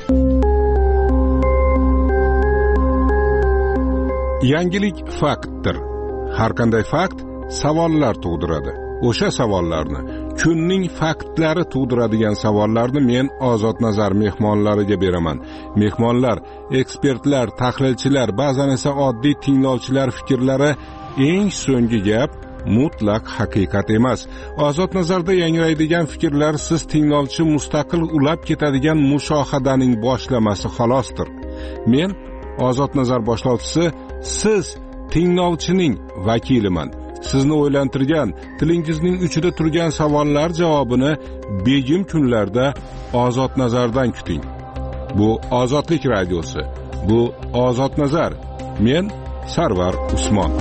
Yangilik faktdir. Har qanday fakt savollar tug'diradi. O'sha savollarni, kunning faktlari tug'diradigan savollarni men Ozod Nazar mehmonlariga beraman. Mehmonlar, ekspertlar, tahlilchilar, ba'zan esa oddiy tinglovchilar fikrlari eng so'nggi gap mutlaq haqiqat emas. Ozod Nazarda yangraydigan fikrlar siz tinglovchi mustaqil ulab ketadigan mushohadaning boshlamasi xolosdir. Men Ozod Nazar boshlovchisi, siz tinglovchining vakiliman. Sizni o'ylantirgan, tilingizning uchida turgan savollar javobini begim kunlarda Ozod Nazardan kuting. Bu Ozodlik radiosi. Bu Ozod Nazar. Men Sarvar Usmon.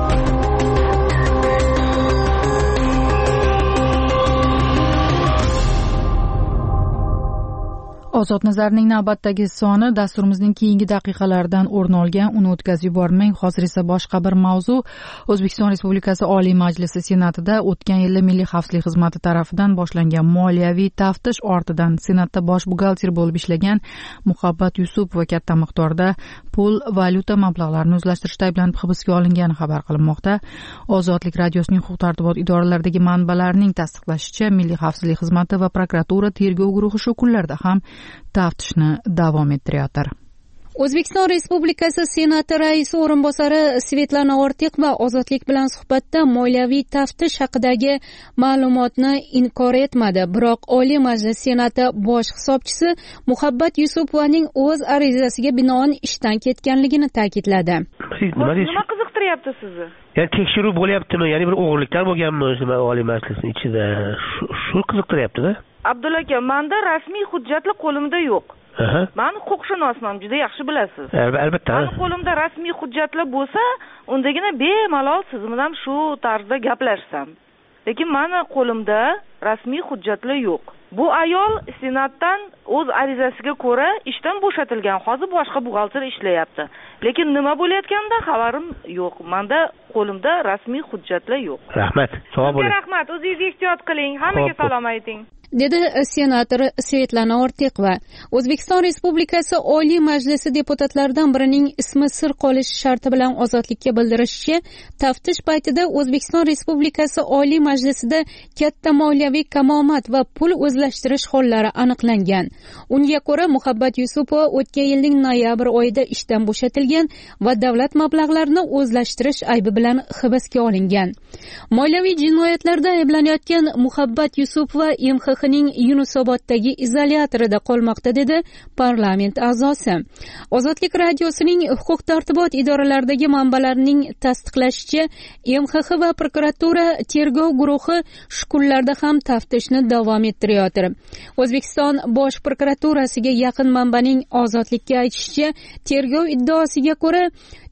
Ozod Nazarning navbatdagi soni dasturimizning keyingi daqiqalaridan o'rin olgan, uni o'tkazib yubormang. Hozir esa boshqa bir mavzu. O'zbekiston Respublikasi Oliy Majlisi Senatida o'tgan yili Milliy xavfsizlik xizmati tarafidan boshlangan moliyaviy taftish ortidan Senatda bosh buxgalter bo'lib ishlagan Muhabbat Yusupova katta miqdorda pul, valyuta mablag'larini o'zlashtirishda ayblanib hibsga olingani xabar qilinmoqda. Ozodlik radiosining huquq-tartibot idoralaridagi manbalarining tasdiqlashicha, Milliy xavfsizlik xizmati va prokuratura tergov guruhi shu kunlarda ham taftishni davom ettiriyotir. O'zbekiston Respublikasi Senati raisi o'rinbosari Svetlana Ortiqova Ozodlik bilan suhbatda moliyaviy taftish haqidagi ma'lumotni inkor etmadi. Biroq Oliy Majlis Senati bosh hisobchisi Muhabbat Yusupovaning o'z arizasiga binoan ishdan ketganligini ta'kidladi. Nima qiziqtiryapti sizni? Ya'ni tekshiruv bo'lyaptimi? Ya'ni bir o'g'irliklar bo'lganmi o'sha Oliy Majlisning ichida? Shu qiziqtiryapti-da. Abdulla aka, menda rasmiy hujjatlar qo'limda yo'q. Men huquqshunosman, juda yaxshi bilasiz. Albatta. Meni qo'limda rasmiy hujjatlar bo'lsa, undagina bemalol siz bilan shu tarzda gaplashsam. Lekin meni qo'limda rasmiy hujjatlar yo'q. Bu ayol Senatdan o'z arizasiga ko'ra ishdan bo'shatilgan. Hozir boshqa buxgalter ishlayapti. Lekin nima bo'layotganidan xabarim yo'q. Menda qo'limda rasmiy hujjatlar yo'q. Rahmat. Sog' bo'ling. Rahmat. O'zingiz ehtiyot qiling. Hammaga salom ayting. dedi senator Svetlana Ortiqova. O'zbekiston Respublikasi Oliy Majlisi deputatlaridan birining ismi sir qolishi sharti bilan ozodlikka bildirishicha, taftish paytida O'zbekiston Respublikasi Oliy Majlisida katta moliyaviy kamomat va pul o'zlashtirish hollari aniqlangan. Unga ko'ra, Muhabbat Yusupova o'tgan yilning noyabr oyida ishdan bo'shatilgan va davlat mablag'larini o'zlashtirish aybi bilan hibsga olingan. Moliyaviy jinoyatlarda ayblanayotgan Muhabbat Yusupova M X Xning Yunusoboddagi izolyatorida qolmoqda, dedi parlament a'zosi. Ozodlik radiosining huquq-tartibot idoralaridagi manbalarining tasdiqlashicha, M X X va prokuratura tergov guruhi shu kunlarda ham taftishni davom ettiriyotir. O'zbekiston bosh prokuraturasiga yaqin manbaning Ozodlikka aytishicha, tergov iddaosiga ko'ra,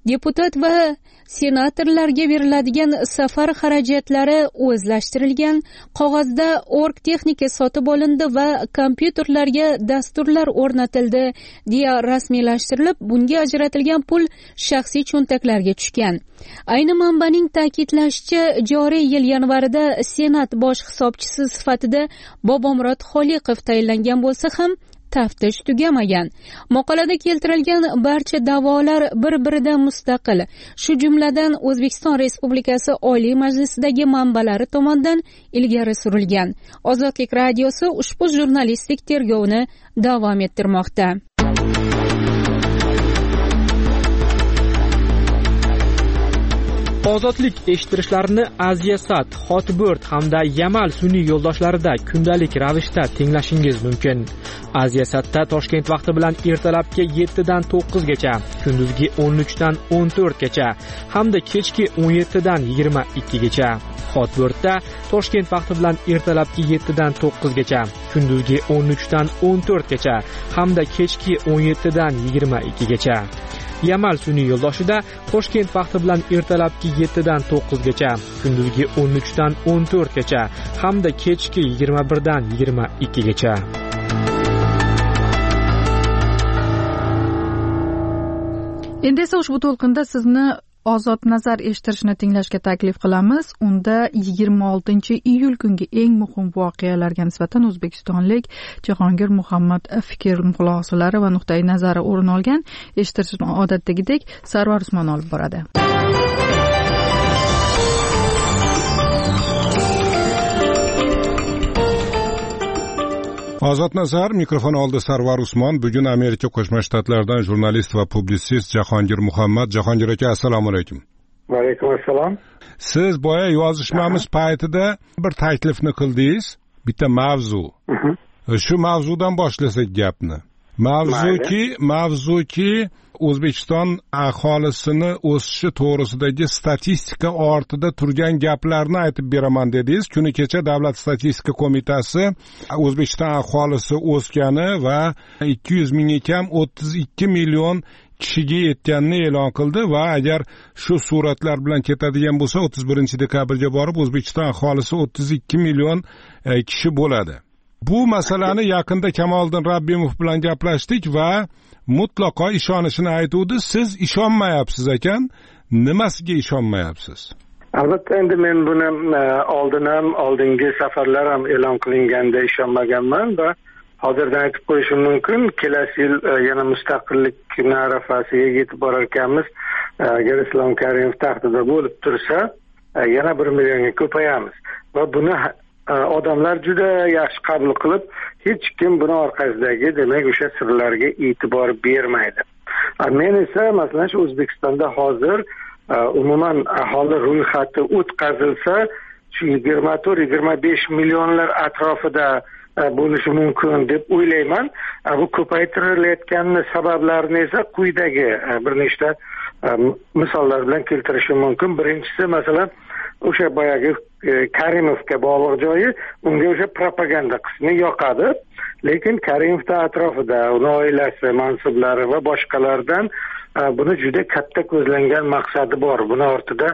deputat va senatorlarga beriladigan safar xarajatlari o'zlashtirilgan, qog'ozda org texnika sotib olindi va kompyuterlarga dasturlar o'rnatildi deya rasmiylashtirilib, bunga ajratilgan pul shaxsiy cho'ntaklarga tushgan. Ayni manbaning ta'kidlashicha, joriy yil yanvarida Senat bosh hisobchisi sifatida Bobomurod Xoliqov tayinlangan bo'lsa ham taftish tugamagan. Maqolada keltirilgan barcha da'volar bir-biridan mustaqil, shu jumladan O'zbekiston Respublikasi Oliy Majlisidagi manbalari tomonidan ilgari surilgan. Ozodlik radiosi ushbu jurnalistik tergovni davom ettirmoqda. Ozodlik eshittirishlarini Aziasat, Hotbird hamda Yamal sun'iy yo'ldoshlarida kundalik ravishda tinglashingiz mumkin. Aziasatda Toshkent vaqti bilan ertalabki yettidan to'qqizgacha, kunduzgi o'n uchdan o'n to'rtgacha hamda kechki o'n yettidan yigirma ikkigacha. Hotbirdda Toshkent vaqti bilan ertalabki yettidan to'qqizgacha, kunduzgi o'n uchdan o'n to'rtgacha hamda kechki o'n yettidan yigirma ikkigacha. Yamal sun'iy yo'ldoshida Toshkent vaqti bilan ertalabki yettidan to'qqizgacha, kunduzgi o'n uchdan o'n to'rtgacha hamda kechki yigirma birdan yigirma ikkigacha. Endi esa ushbu to'lqinda sizni Ozod nazar eshittirishni tinglashga taklif qilamiz. Unda yigirma oltinchi iyul kungi eng muhim voqealarga nisbatan o'zbekistonlik Jahongir Muhammad fikr xulosalari va nuqtai nazari o'rin olgan. Eshittirishni odatdagidek Sarvar Usmon olib boradi. Ozod nazar, mikrofon oldi Sarvar Usmon. Bugun Amerika Qo'shma Shtatlaridan jurnalist va publitsist Jahongir Muhammad. Jahongir aka, assalomu alaykum. Va alaykum assalom. Siz boya yozishmamiz paytida bir taklifni qildingiz, bitta mavzu. Shu mavzudan boshlasak gapni. Mavzuki, mavzuki O'zbekiston aholisini o'sishi to'g'risidagi statistika ortida turgan gaplarni aytib beraman dedingiz. Kuni kecha Davlat statistika qo'mitasi O'zbekiston aholisi o'sgani va ikki yuz mingga kam o'ttiz ikki million kishiga yetganini e'lon qildi va agar shu suratlar bilan ketadigan bo'lsa o'ttiz birinchi dekabrga borib O'zbekiston aholisi o'ttiz ikki million kishi bo'ladi. Bu masalani yaqinda Kamoliddin Rabbimov bilan gaplashdik va mutlaqo ishonishini aytuvdi. Siz ishonmayapsiz ekan. Nimasiga ishonmayapsiz? Albatta, endi men buni oldin ham, oldingi safarlar ham e'lon qilinganda ishonmaganman va hozirdan aytib qo'yishim mumkin, kelasi yil yana mustaqillik arafasiga yetib borarkanmiz. Agar Islom Karimov taxtida bo'lib tursa, yana bir millionga ko'payamiz va buni odamlar juda yaxshi qabul qilib, hech kim buni orqasidagi, demak, o'sha sirlarga e'tibor bermaydi. Men esa masalan shu O'zbekistonda hozir umuman aholi ro'yxati o'tkazilsa, shu yigirma to'rt yigirma besh millionlar atrofida bo'lishi mumkin deb o'ylayman. Bu ko'paytirilayotgan sabablarini esa quyidagi bir nechta misollar bilan keltirishim mumkin. Birinchisi, masalan, o'sha boyagi Karimovga bog'liq joyi, unga o'sha propaganda qismi yoqadi, lekin Karimovda atrofida uni oilasi, mansublari va boshqalardan buni juda katta ko'zlangan maqsadi bor. Buni ortida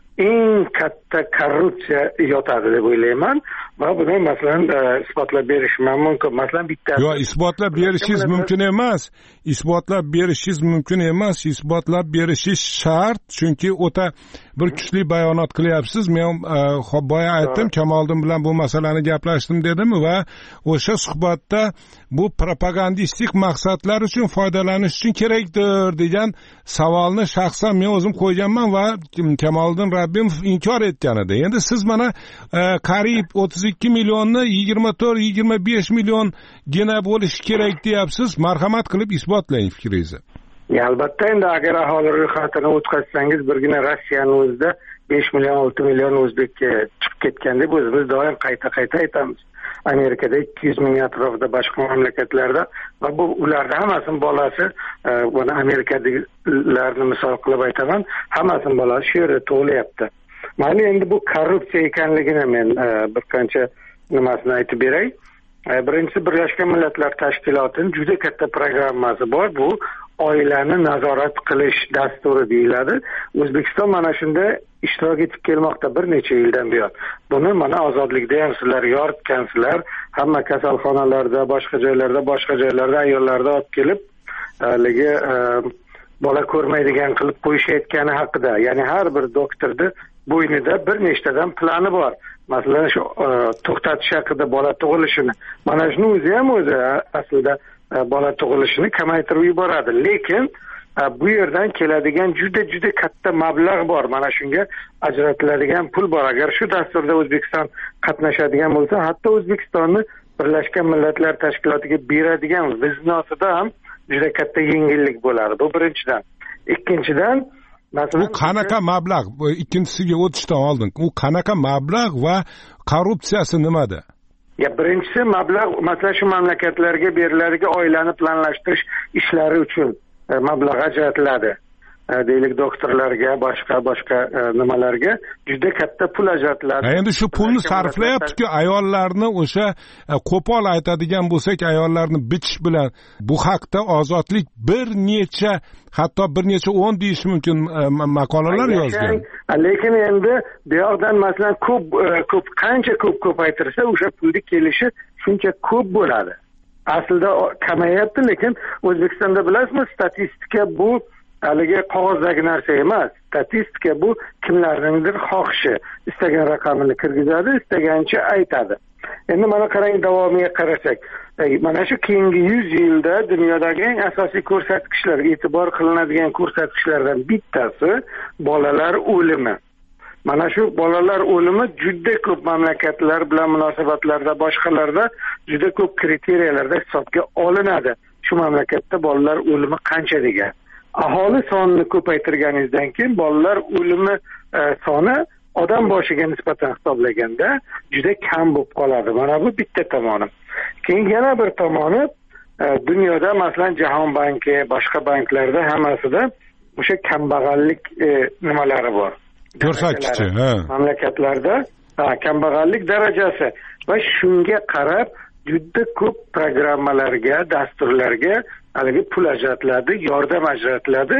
eng katta korrupsiya yotadi deb o'ylayman va buni masalan isbotlab berishim mumkin. Masalan, bitta Yo'q, isbotlab berishingiz mumkin emas. Isbotlab berishingiz mumkin emas. Isbotlab berishingiz shart, chunki o'ta bir kuchli bayonot qilyapsiz. Men boya aytdim, Kamoliddin bilan bu masalani gaplashdim dedim va o'sha suhbatda bu propagandistik maqsadlar uchun foydalanish uchun kerakdir degan savolni shaxsan men o'zim qo'yganman va Kamoliddin Rabbimov inkor etgan edi. Endi siz mana qariyb o'ttiz ikki millionni yigirma to'rt yigirma besh million gina bo'lishi kerak deyapsiz. Marhamat qilib isbotlang fikringizni. Albatta, endi agar aholi ro'yxatini o'tkazsangiz, birgina Rossiyani o'zida besh million olti million o'zbekka chiqib ketgan deb o'zimiz doim qayta-qayta aytamiz. Amerikada ikki yuz ming atrofida, boshqa mamlakatlarda va bu ularning hammasining bolasi, buni Amerikadagilarni misol qilib aytaman, hammasining bolasi shu yerda tug'ilyapti. Mayli, endi bu korrupsiya ekanligini men bir qancha nimasini aytib beray. Birinchisi, Birlashgan Millatlar Tashkilotining juda katta programmasi bor. Bu oilani nazorat qilish dasturi deyiladi. O'zbekiston mana shunda ishtirok etib kelmoqda bir necha yildan buyon. Buni mana ozodlikda ham sizlar yoritgansizlar, hamma kasalxonalarda, boshqa joylarda, boshqa joylarda ayollarni olib kelib, haligi bola ko'rmaydigan qilib qo'yishayotgani haqida. Ya'ni har bir doktorda bo'ynida bir nechtadan plani bor. Masalan, shu to'xtatish haqida bola tug'ilishini. Mana shuni o'zi ham o'zi aslida bola tug'ilishini kamaytirib yuboradi. Lekin bu yerdan keladigan juda juda katta mablag' bor. Mana shunga ajratiladigan pul bor. Agar shu dasturda O'zbekiston qatnashadigan bo'lsa, hatto O'zbekistonni Birlashgan Millatlar Tashkilotiga beradigan viznosida ham juda katta yengillik bo'ladi. Bu birinchidan. Ikkinchidan, masalan, bu qanaqa mablag'? Ikkinchisiga o'tishdan oldin, u qanaqa mablag' va korrupsiyasi nimada? Ya birinchisi mablag', masalan, shu mamlakatlarga beriladigan oilani planlashtirish ishlari uchun mablag' ajratiladi. Deylik, doktorlarga, boshqa boshqa nimalarga juda katta pul ajratiladi. Endi shu pulni sarflayapti-ku, ayollarni o'sha qo'pol aytadigan bo'lsak, ayollarni bichish bilan bu haqda Ozodlik bir necha, hatto bir necha o'n deyish mumkin maqolalar yozgan. Lekin endi bu yoqdan masalan ko'p ko'p qancha ko'p ko'paytirsa, o'sha pulni kelishi shuncha ko'p bo'ladi. Aslida kamayapti, lekin O'zbekistonda bilasizmi, statistika bu haligi qog'ozdagi narsa emas. Statistika bu kimlarningdir xohishi. Istagan raqamini kirgizadi, istagancha aytadi. Endi mana qarang, davomiga qarasak, mana shu keyingi yuz yilda dunyodagi eng asosiy ko'rsatkichlar, e'tibor qilinadigan ko'rsatkichlardan bittasi bolalar o'limi. Mana shu bolalar o'limi juda ko'p mamlakatlar bilan munosabatlarda, boshqalarda juda ko'p kriteriyalarda hisobga olinadi. Shu mamlakatda bolalar o'limi qancha degan. Aholi sonini ko'paytirganingizdan keyin bolalar o'limi e, soni odam boshiga nisbatan hisoblaganda juda kam bo'lib qoladi. Mana bu bitta tomoni. Keyin yana bir tomoni, e, dunyoda masalan Jahon banki, boshqa banklarda hammasida o'sha kambag'allik e, nimalari bor. Ko'rsatkichi, ha. Mamlakatlarda ha, kambag'allik darajasi va shunga qarab juda ko'p programmalarga, dasturlarga haligi pul ajratiladi, yordam ajratiladi.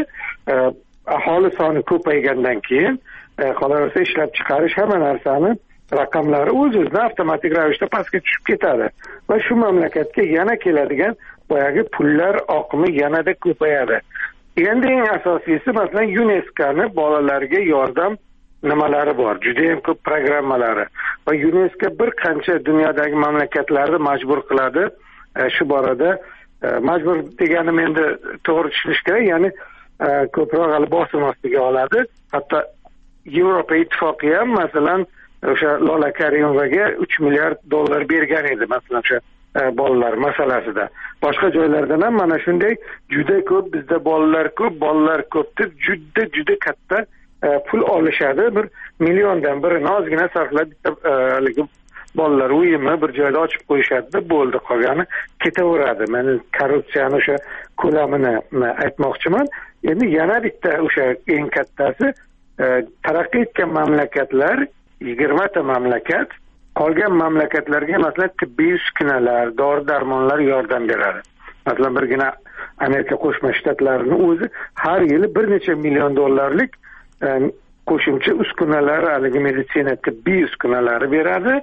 Aholi soni ko'paygandan keyin qolaversa ishlab chiqarish hamma narsani raqamlari o'z-o'zidan avtomatik ravishda pastga tushib ketadi va shu mamlakatga yana keladigan boyagi pullar oqimi yanada ko'payadi. Endi eng asosiysi masalan UNESCO'ni bolalarga yordam nimalari bor, juda ham ko'p programmalari va UNESCO bir qancha dunyodagi mamlakatlarni majbur qiladi shu borada. Majbur deganim endi to'g'ri tushunish kerak, ya'ni ko'proq hali bosim ostiga oladi. Hatto Yevropa ittifoqi ham masalan o'sha Lola Karimovaga uch milliard dollar bergan edi, masalan o'sha bolalar masalasida. Boshqa joylardan ham mana shunday juda ko'p, bizda bolalar ko'p, bolalar ko'p deb juda juda katta pul olishadi. Bir milliondan birini ozgina sarflab haligi bolalar uyimi bir joyda ochib qo'yishadi, bo'ldi, qolgani ketaveradi. Men korrupsiyani o'sha ko'lamini aytmoqchiman. Endi yana bitta o'sha eng kattasi, taraqqiy etgan mamlakatlar yigirma ta mamlakat qolgan mamlakatlarga masalan tibbiy uskunalar, dori-darmonlar yordam beradi. Masalan birgina Amerika Qo'shma Shtatlarining o'zi har yili bir necha million dollarlik qo'shimcha uskunalar, haligi meditsina tibbiy uskunalari beradi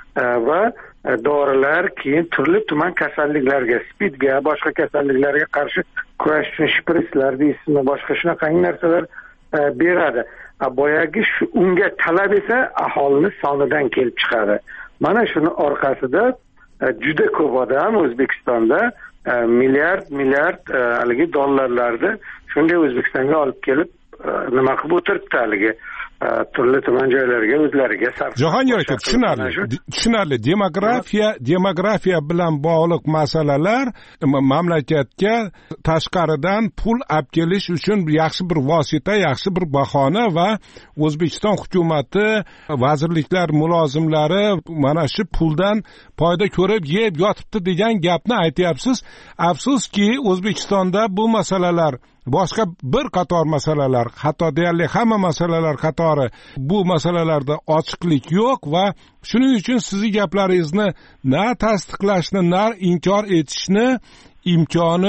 va dorilar, keyin turli tuman kasalliklarga, spidga, boshqa kasalliklarga qarshi kurash uchun shpritslar deysizmi, boshqa shunaqa narsalar beradi. Boyagi shu unga talab esa aholini sonidan kelib chiqadi. Mana shuni orqasida juda ko'p odam O'zbekistonda milliard milliard haligi dollarlarni shunday O'zbekistonga olib kelib nima qilib o'tiribdi, haligi turli tuman joylarga o'zlariga sarf. Jahongir aka, tushunarli. Tushunarli. Demografiya, demografiya bilan bog'liq masalalar mamlakatga tashqaridan pul olib kelish uchun yaxshi bir vosita, yaxshi bir bahona va O'zbekiston hukumatı, vazirliklar mulozimlari mana shu puldan foyda ko'rib yeb yotibdi degan gapni aytyapsiz. Afsuski, O'zbekistonda bu masalalar boshqa bir qator masalalar, hatto deyarli hamma masalalar qatori bu masalalarda ochiqlik yo'q va shuning uchun sizning gaplaringizni na tasdiqlashni, na inkor etishni imkoni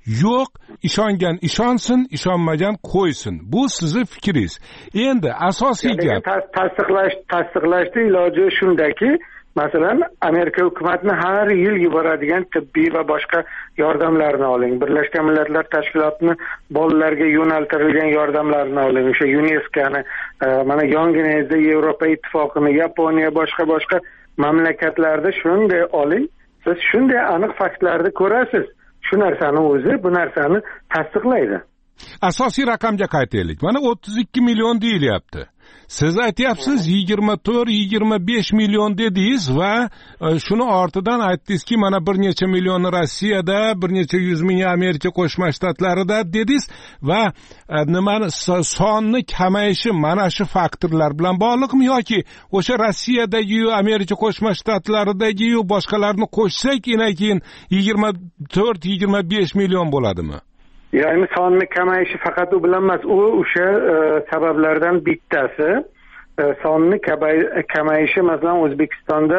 yo'q, ishongan ishonsin, ishonmagan qo'ysin. Bu sizni fikringiz. Endi asosiy gap tasdiqlash tasdiqlashning iloji shundaki, masalan, Amerika hukumatini har yil yuboradigan tibbiy va boshqa yordamlarni oling. Birlashgan Millatlar Tashkilotini bolalarga yo'naltirilgan yordamlarni oling. O'sha UNESCOni, mana yonginangizda Yevropa Ittifoqini, Yaponiya, boshqa boshqa mamlakatlarda shunday oling. Siz shunday aniq faktlarni ko'rasiz. Shu narsani o'zi bu narsani tasdiqlaydi. Asosiy raqamga qaytaylik. Mana o'ttiz ikki million deyilyapti. Siz aytyapsiz yigirma to'rt yigirma besh million dedingiz va shuni ortidan aytdingizki, mana bir necha millioni Rossiyada, bir necha yuz ming Amerika Qo'shma Shtatlarida dedingiz va nimani sonni kamayishi mana shu faktorlar bilan bog'liqmi yoki o'sha Rossiyadagi, Amerika Qo'shma Shtatlaridagi boshqalarni qo'shsak, keyin yigirma to'rt yigirma besh million bo'ladimi? Ya'ni sonni kamayishi faqat u bilan emas, u o'sha sabablardan bittasi. Sonni kamayishi, masalan, O'zbekistonda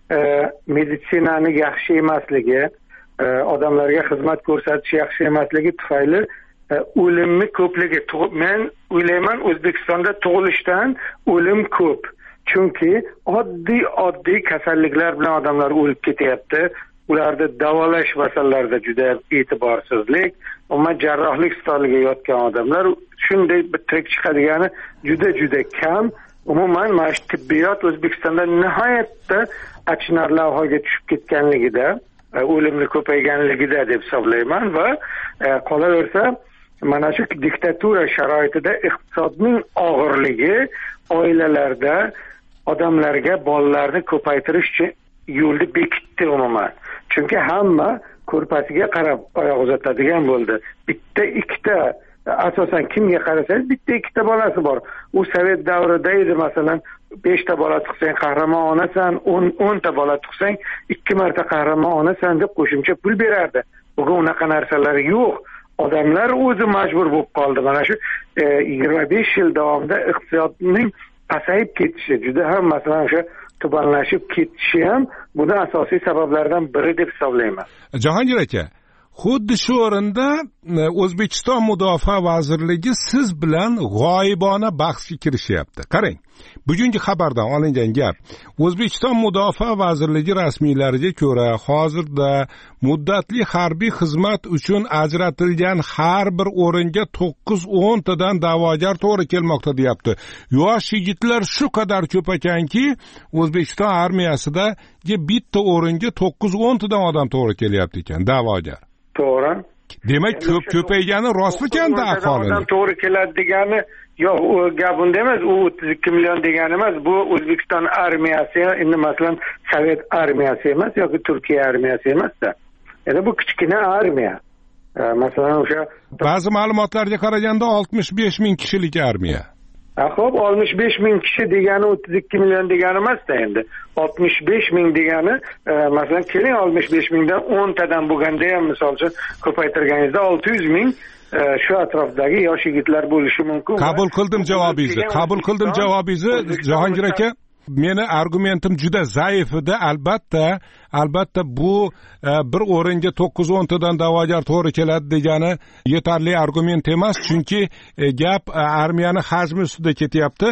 meditsinani yaxshi emasligi, odamlarga xizmat ko'rsatish yaxshi emasligi tufayli o'limni ko'pligi. Men o'ylayman, O'zbekistonda tug'ilishdan o'lim ko'p. Chunki oddiy oddiy kasalliklar bilan odamlar o'lib ketyapti. Ularda davolash masalalarida juda e'tiborsizlik, umuman jarrohlik stoliga yotgan odamlar shunday bitirib chiqadigani juda juda kam. Umuman mana shu tibbiyot O'zbekistonda nihoyatda achinarli ahvolga tushib ketganligida, o'limni ko'payganligida deb hisoblayman va qolaversa mana shu diktatura sharoitida iqtisodning og'irligi oilalarda odamlarga bolalarni ko'paytirish uchun yo'lni bekitdi umuman. Chunki hamma ko'rpasiga qarab oyoq uzatadigan bo'ldi. Bitta ikkita, asosan kimga qarasangiz bitta ikkita bolasi bor. U Sovet davrida edi, masalan, beshta bola tug'sang qahramon onasan, o'n ta bola tug'sang ikki marta qahramon onasan deb qo'shimcha pul berardi. Bugun unaqa narsalar yo'q. Odamlar o'zi majbur bo'lib qoldi. Mana shu yigirma besh yil davomida iqtisodning pasayib ketishi, juda ham masalan o'sha tubanlashib ketishi ham buni asosiy sabablardan biri deb hisoblayman. Jahongir aka, xuddi shu o'rinda O'zbekiston Mudofaa vazirligi siz bilan g'oyibona bahsga kirishyapti. Qarang, bugungi xabardan olingan gap. O'zbekiston Mudofaa vazirligi rasmiylariga ko'ra, hozirda muddatli harbiy xizmat uchun ajratilgan har bir o'ringa to'qqiz o'n tadan da'vogar to'g'ri kelmoqda deyapti. Yosh yigitlar shu qadar ko'p ekanki, O'zbekiston armiyasida bitta o'ringa to'qqiz o'n tadan odam to'g'ri kelyapti ekan, da'vogar. To'g'ri. Demak, ko'p ko'paygani rostmi-kanda aholini? Odam to'g'ri keladi degani yo'q, u gap unda emas, u o'ttiz ikki million degani emas. Bu O'zbekiston armiyasi, endi masalan Sovet armiyasi emas yoki Turkiya armiyasi emas-da. Endi bu kichkina armiya. Masalan, o'sha ba'zi ma'lumotlarga qaraganda oltmish besh ming kishilik armiya. Xo'p, oltmish besh ming kishi degani o'ttiz ikki million degani emas-da endi. oltmish besh ming degani, masalan, keling oltmish besh mingdan o'n tadan bo'lganda ham misol uchun ko'paytirganingizda olti yuz ming shu atrofdagi yosh yigitlar bo'lishi mumkin. Qabul qildim javobingizni. Qabul qildim javobingizni, Jahongir aka. Meni argumentim juda zaif edi. Albatta, albatta bu bir o'ringa to'qqiz o'n tadan da'vogar to'g'ri keladi degani yetarli argument emas, chunki gap armiyani hajmi ustida ketyapti.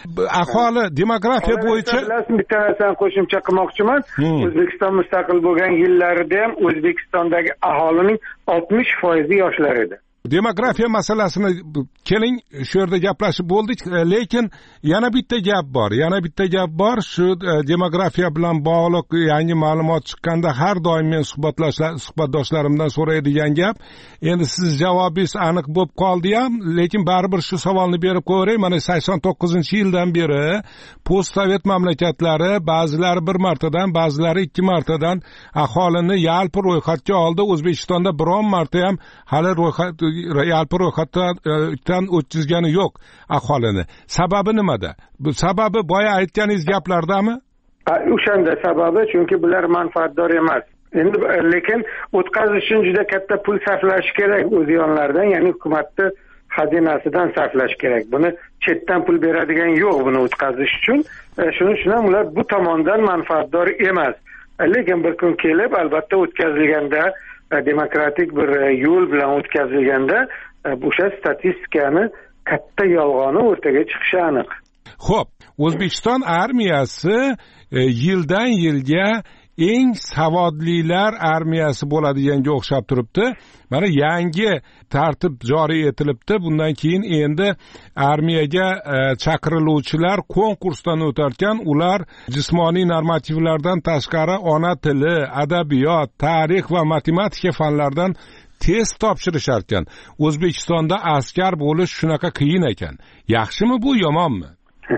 Aholi demografiya bo'yicha bitta narsani qo'shimcha qilmoqchiman. O'zbekiston mustaqil bo'lgan yillarida ham O'zbekistondagi aholining oltmish foizi yoshlar edi. Demografiya masalasini keling shu yerda gaplashib bo'ldik, lekin yana bitta gap bor. Yana bitta gap bor. Shu demografiya bilan bog'liq yangi ma'lumot chiqqanda har doim men suhbatdoshlarimdan so'raydigan gap. Endi siz javobingiz aniq bo'lib qoldi ham, lekin baribir shu savolni berib qo'yay. Mana sakson to'qqizinchi yildan beri post-sovet mamlakatlari ba'zilari bir martadan, ba'zilari ikki martadan aholini yalpi ro'yxatga oldi. O'zbekistonda biron marta ham hali ro'yxat yalpi ro'yxatdan o'tkazgani yo'q aholini. Sababi nimada? Bu sababi boya aytganingiz gaplardami? O'shanda sababi, chunki bular manfaatdor emas. Endi lekin o'tkazish uchun juda katta pul sarflash kerak o'z yonlaridan, ya'ni hukumatni xazinasidan sarflash kerak. Buni chetdan pul beradigan yo'q buni o'tkazish uchun. Shuning uchun ham ular bu tomondan manfaatdor emas. Lekin bir kun kelib albatta o'tkazilganda demokratik bir yo'l bilan o'tkazilganda o'sha statistikani katta yolg'oni o'rtaga chiqishi aniq. Xo'p, O'zbekiston armiyasi e, yildan yilga eng savodlilar armiyasi bo'ladiganga o'xshab turibdi. Mana yangi tartib joriy etilibdi. Bundan keyin endi armiyaga e, chaqiriluvchilar konkursdan o'tarkan, ular jismoniy normativlardan tashqari ona tili, adabiyot, tarix va matematika fanlaridan test topshirishar ekan. O'zbekistonda askar bo'lish shunaqa qiyin ekan. Yaxshimi bu, yomonmi?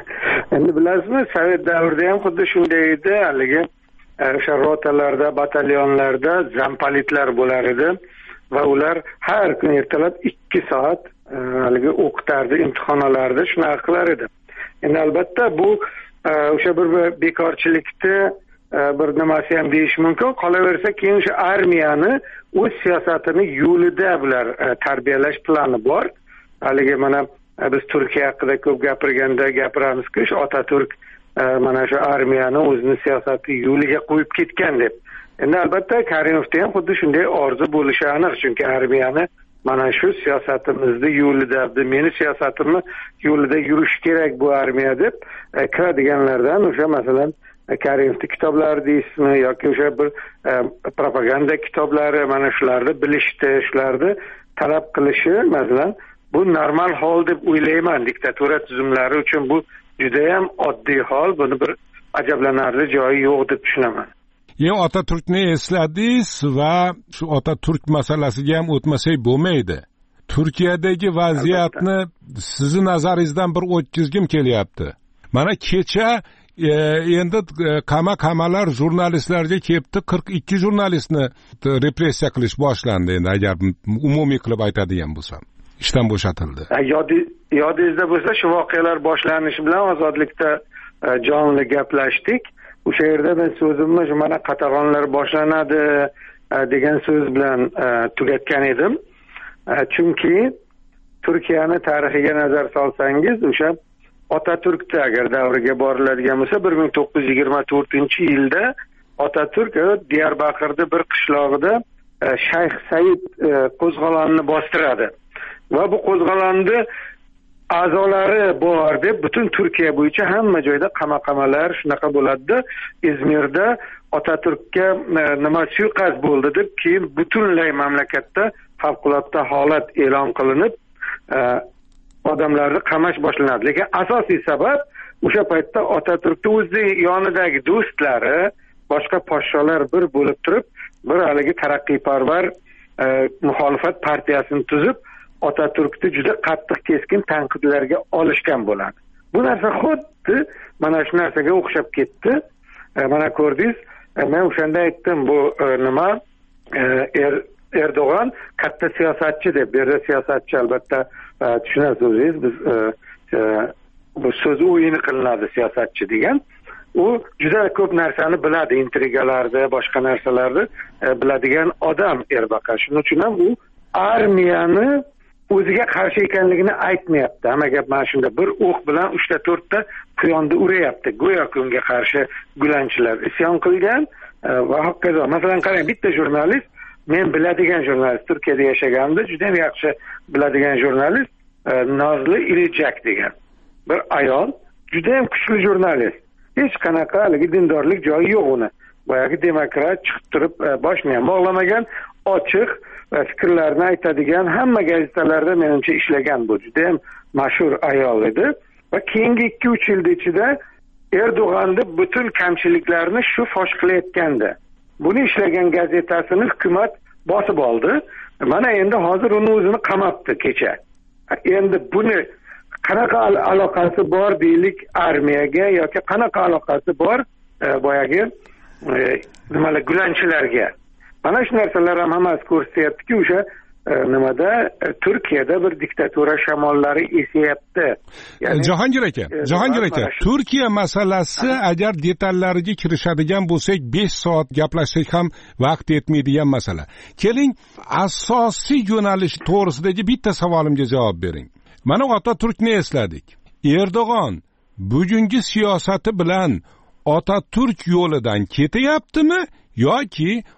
Endi bilasizmi, Sovet davrida ham xuddi shunday edi. Haligi o'sha rotalarda, batalyonlarda zampalitlar bo'lar edi va ular har kun ertalab ikki soat haligi o'qitardi, imtihonlarda shunaqa qilar edi. Endi albatta bu o'sha bir bekorchilikni bir nimasi ham deyish mumkin. Qolaversa, keyin o'sha armiyani o'z siyosatini yo'lida bular tarbiyalash plani bor. Haligi mana biz Turkiya haqida ko'p gapirganda gapiramizki, Otaturk mana shu armiyani o'zini siyosati yo'liga qo'yib ketgan deb. Endi albatta Karimovda ham xuddi shunday orzu bo'lishi aniq, chunki armiyani mana shu siyosatimizni yo'lida, meni siyosatimni yo'lida yurish kerak bu armiya deb kiradiganlardan o'sha masalan Karimovda kitoblari deysizmi yoki o'sha bir propaganda kitoblari, mana shularni bilishdi, shularni talab qilishi masalan bu normal hol deb o'ylayman. Diktatura tuzumlari uchun bu juda ham oddiy hol, buni bir ajablanarli joyi yo'q deb tushunaman. Eng Otaturkni esladingiz va shu Otaturk masalasiga ham o'tmasak bo'lmaydi. Turkiyadagi vaziyatni sizni nazaringizdan bir o'tkazgim kelyapti. Mana kecha e, endi qama-qamalar jurnalistlarga kelibdi, qirq ikki jurnalistni repressiya qilish boshlandi. Endi agar umumiy qilib aytadigan bo'lsam, ishdan bo'shatildi. Yodingizda bo'lsa, shu voqealar boshlanishi bilan Ozodlikda jonli gaplashdik. O'sha yerda men so'zimni shu mana qatag'onlar boshlanadi degan so'z bilan tugatgan edim. Chunki Turkiyani tarixiga nazar solsangiz, o'sha Otaturkda agar davriga boriladigan bo'lsa, bir ming to'qqiz yuz yigirma to'rtinchi yilda Otaturk Diyarbakirda bir qishlog'ida Shayx Said qo'zg'olonni bostiradi. Va bu qo'zg'olonni a'zolari bor deb butun Turkiya bo'yicha hamma joyda qama-qamalar shunaqa bo'ladi. İzmirda Otaturkka nima suiqasd bo'ldi deb keyin butunlay mamlakatda favqulodda holat e'lon qilinib, odamlarni qamash boshlanadi. Lekin asosiy sabab o'sha paytda Otaturkning o'zi yonidagi do'stlari, boshqa podsholar bir bo'lib turib, bir haligi taraqqiyparvar muxolifat partiyasini tuzib, Otaturkni juda qattiq keskin tanqidlarga olishgan bo'ladi. Bu narsa xuddi mana shu narsaga o'xshab ketdi. Mana ko'rdingiz, men o'shanda aytdim, bu nima er, Erdo'g'an katta siyosatchi deb. Bu yerda siyosatchi albatta tushunasiz, biz bu so'z o'yini qilinadi siyosatchi degan. U juda ko'p narsani biladi, intrigalarni, boshqa narsalarni biladigan odam Erbaqa. Shuning uchun ham u armiyani o'ziga qarshi ekanligini aytmayapti. Hamma gap mana shunda bir o'q bilan uchta to'rtta quyonni urayapti. Go'yoki unga qarshi gulanchilar isyon qilgan va hokazo. Masalan, qarang, bitta jurnalist, men biladigan jurnalist, Turkiyada yashaganda juda ham yaxshi biladigan jurnalist Nozli Ilijak degan bir ayol, juda ham kuchli jurnalist. Hech qanaqa haligi dindorlik joyi yo'q uni. Boyagi demokrat chiqib turib boshni ham bog'lamagan, ochiq fikrlarni aytadigan, hamma gazetalarda menimcha ishlagan, bu juda ham mashhur ayol edi va keyingi ikki uch yil ichida Erdo'g'onni butun kamchiliklarni shu fosh qilayotgandi. Buni ishlagan gazetasini hukumat bosib oldi. Mana endi hozir uni o'zini qamabdi kecha. Endi buni qanaqa aloqasi bor deylik armiyaga yoki qanaqa aloqasi bor boyagi nimalar gulanchilarga? Mana shu narsalar ham hammasi ko'rsatyaptiki, o'sha nimada Turkiyada bir diktatura shamollari esayapti. Yani, Jahongir aka, Jahongir aka, Turkiya masalasi agar detallariga kirishadigan bo'lsak, besh soat gaplashsak ham vaqt yetmaydigan masala. Keling, asosiy yo'nalish to'g'risidagi bitta savolimga javob bering. Mana Otaturkni esladik. Erdo'g'on bugungi siyosati bilan Otaturk yo'lidan ketyaptimi yoki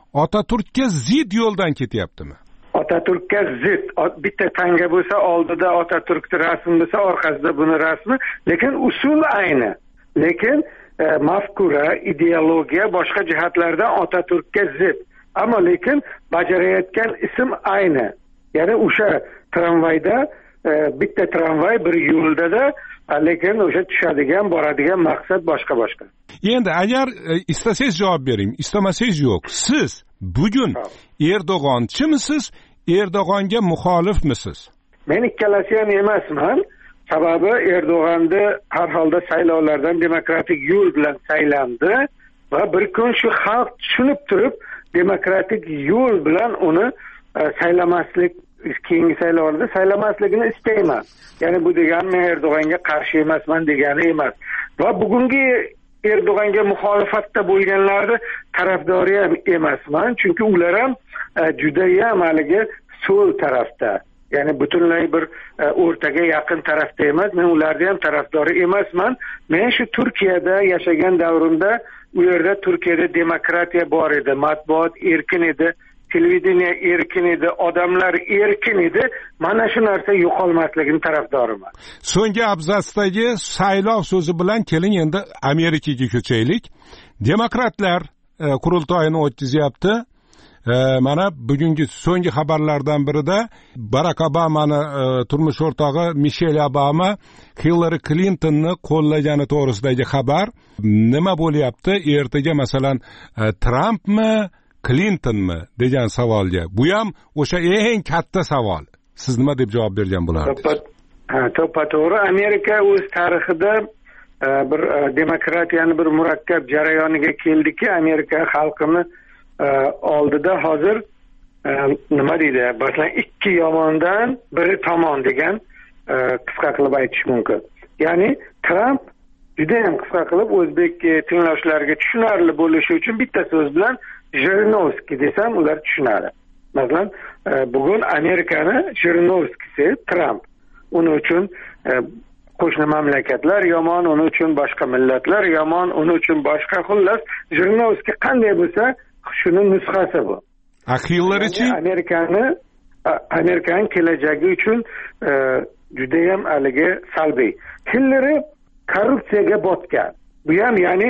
Otaturkka zid yo'ldan ketyaptimi? Otaturkka zid. Bitta tanga bo'lsa, oldida Otaturkni rasmi bo'lsa, orqasida buni rasmi, lekin usul ayni. Lekin e, mafkura, ideologiya boshqa jihatlardan Otaturkka zid. Ammo lekin bajarayotgan ism ayni. Ya'ni o'sha tramvayda e, bitta tramvay bir yo'ldada, lekin o'sha tushadigan, boradigan maqsad boshqa-boshqa. Endi agar e, istasangiz javob bering, istamasangiz yo'q. Siz bugun Erdo'g'onchimisiz, Erdo'g'onga muxolifmisiz? Men ikkalasi ham emasman. Sababi Erdo'g'onni har holda saylovlardan demokratik yo'l bilan saylandi va bir kun shu xalq tushunib turib demokratik yo'l bilan uni e, saylamaslik, keyingi saylovlarda saylamasligini istayman. Ya'ni bu degani men Erdo'g'onga qarshi emasman degani emas. Va bugungi Erdo'g'onga muxolifatda bo'lganlarni tarafdori ham emasman, chunki ular ham e, juda ham haligi so'l tarafda. Ya'ni butunlay bir e, o'rtaga yaqin tarafda emas, men ularni ham tarafdori emasman. Men shu Turkiyada yashagan davrimda u yerda Turkiyada demokratiya bor edi, matbuot erkin edi, televideniya erkin edi, odamlar erkin edi. Mana shu narsa yo'qolmasligini tarafdoriman. So'nggi abzatsdagi saylov so'zi bilan keling endi Amerikaga ko'chaylik. Demokratlar e, qurultoyini o'tkazyapti. E, mana bugungi so'nggi xabarlardan birida Barack Obamani e, turmush o'rtog'i Michelle Obama Hillary Clintonni qo'llagani to'g'risidagi xabar. Nima bo'lyapti? Ertaga masalan e, Trumpmi, Clintonmi degan savolga. Bu ham o'sha eng katta savol. Siz nima deb javob bergan bo'lardingiz? Ha, to'g'ri. Amerika o'z tarixida e, bir e, demokratiyani bir murakkab jarayoniga keldiki, Amerika xalqini e, oldida hozir e, nima deydi? Masalan, ikki yomondan biri tomon degan e, qisqa qilib aytish mumkin. Ya'ni Trump juda ham qisqa qilib o'zbek tinglovchilariga tushunarli bo'lishi uchun bitta so'z bilan Jirinovskiy desam ular tushunadi. Masalan, e, bugun Amerikani Jirinovskiysi Trump. Uning uchun e, qo'shni mamlakatlar yomon, uning uchun boshqa millatlar yomon, uning uchun boshqa, xullas Jirinovskiy qanday bo'lsa, shuni nusxasi bu. A Hillary-chi? Amerikani Amerikaning kelajagi uchun e, juda ham haligi salbiy. Hillary korrupsiyaga botgan. Bu ham ya'ni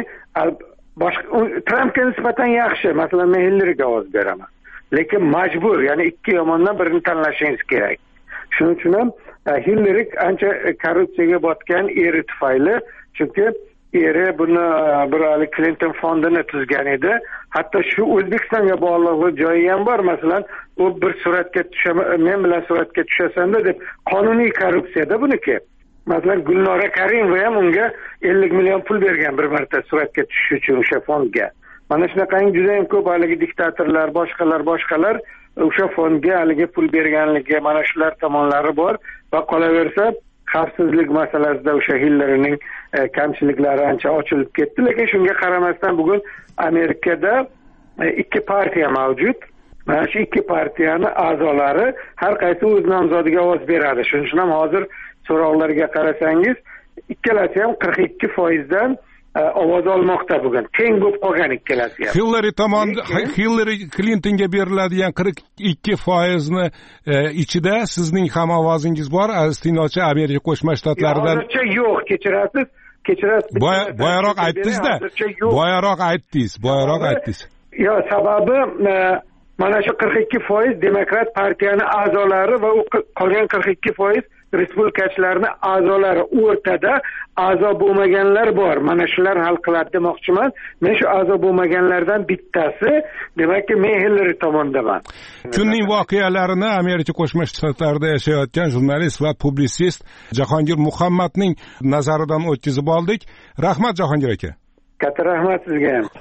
boshqa Trumpga nisbatan yaxshi. Masalan, men Hillaryga ovoz beraman. Lekin majbur, ya'ni ikki yomondan birini tanlashingiz kerak. Shuning uchun ham Hillary ancha korrupsiyaga botgan eri tufayli, chunki eri buni bir hali Clinton fondini tuzgan edi. Hatto shu O'zbekistonga bog'liq joyi ham bor. Masalan, u bir suratga tushaman, men bilan suratga tushasan deb qonuniy korrupsiyada buniki. Masalan, Gulnora Karimova ham unga ellik million pul bergan bir marta suratga tushish uchun o'sha fondga. Mana shunaqangi juda ham ko'p haligi diktatorlar, boshqalar, boshqalar o'sha fondga haligi pul berganligi, mana shular tomonlari bor va qolaversa, xavfsizlik masalasida o'sha Hillaryning e, kamchiliklari ancha ochilib ketdi, lekin shunga qaramasdan bugun Amerikada e, ikki partiya mavjud. Mana shu ikki partiyani a'zolari har qaysi o'z nomzodiga ovoz beradi. Shuning uchun ham hozir so'rovlarga qarasangiz, ikkalasi ham qirq ikki foiz dan e, ovoz olmoqda bugun. Teng bo'lib qolgan ikkalasi ham. Hillary tomonidan Hillary Clintonga beriladigan qirq ikki foiz ni e, ichida sizning ham ovozingiz bor, aziz tinglovchi, Amerika Qo'shma Shtatlaridan. Hozircha yo'q, kechirasiz. Kechirasiz. Boyaroq aytdingiz-da. Boyaroq aytdingiz, boyaroq aytdingiz. Yo, sababi e, mana shu qirq ikki foiz Demokrat partiyani a'zolari va u qolgan qirq ikki foiz respublikachilarning a'zolari, o'rtada a'zo bo'lmaganlar bor. Mana shular hal qiladi demoqchiman. Men shu a'zo bo'lmaganlardan bittasi, demakki men Hillary tomondaman. Kunning voqealarini Amerika Qo'shma Shtatlarida yashayotgan jurnalist va publitsist Jahongir Muhammadning nazaridan o'tkazib oldik. Rahmat Jahongir aka. Katta rahmat sizga ham.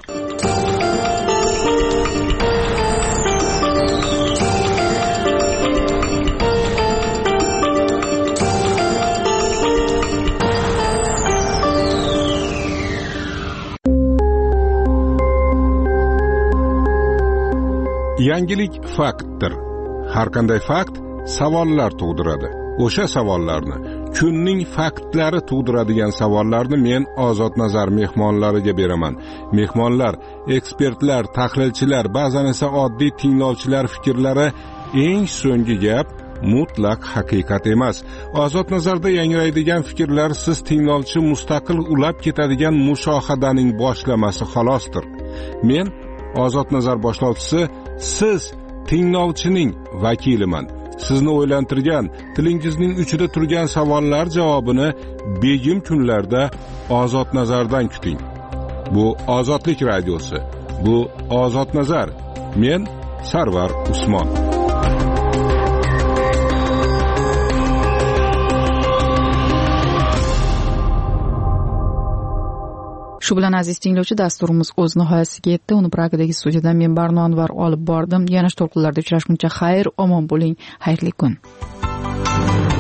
Yangilik faktdir. Har qanday fakt savollar tug'diradi. O'sha savollarni kunning faktlari tug'diradigan savollarni men Ozodnazar mehmonlariga beraman. Mehmonlar, ekspertlar, tahlilchilar, ba'zan esa oddiy tinglovchilar fikrlari eng so'nggi gap mutlaq haqiqat emas. Ozodnazarda yangraydigan fikrlar siz tinglovchi mustaqil ulab ketadigan mushohadaning boshlamasi xolosdir. Men Ozodnazar boshlovchisi, siz tinglovchining vakiliman. Sizni o'ylantirgan, tilingizning uchida turgan savollar javobini begim kunlarda Ozodnazardan kuting. Bu Ozodlik radiosi. Bu Ozodnazar. Men Sarvar Usmon. Shu bilan aziz tinglovchi, dasturimiz o'z nihoyasiga yetdi. Uni Pragadagi studiyadan men Barno Anvar olib bordim. Yana to'lqinlarda uchrashguncha xayr, omon bo'ling, xayrli kun.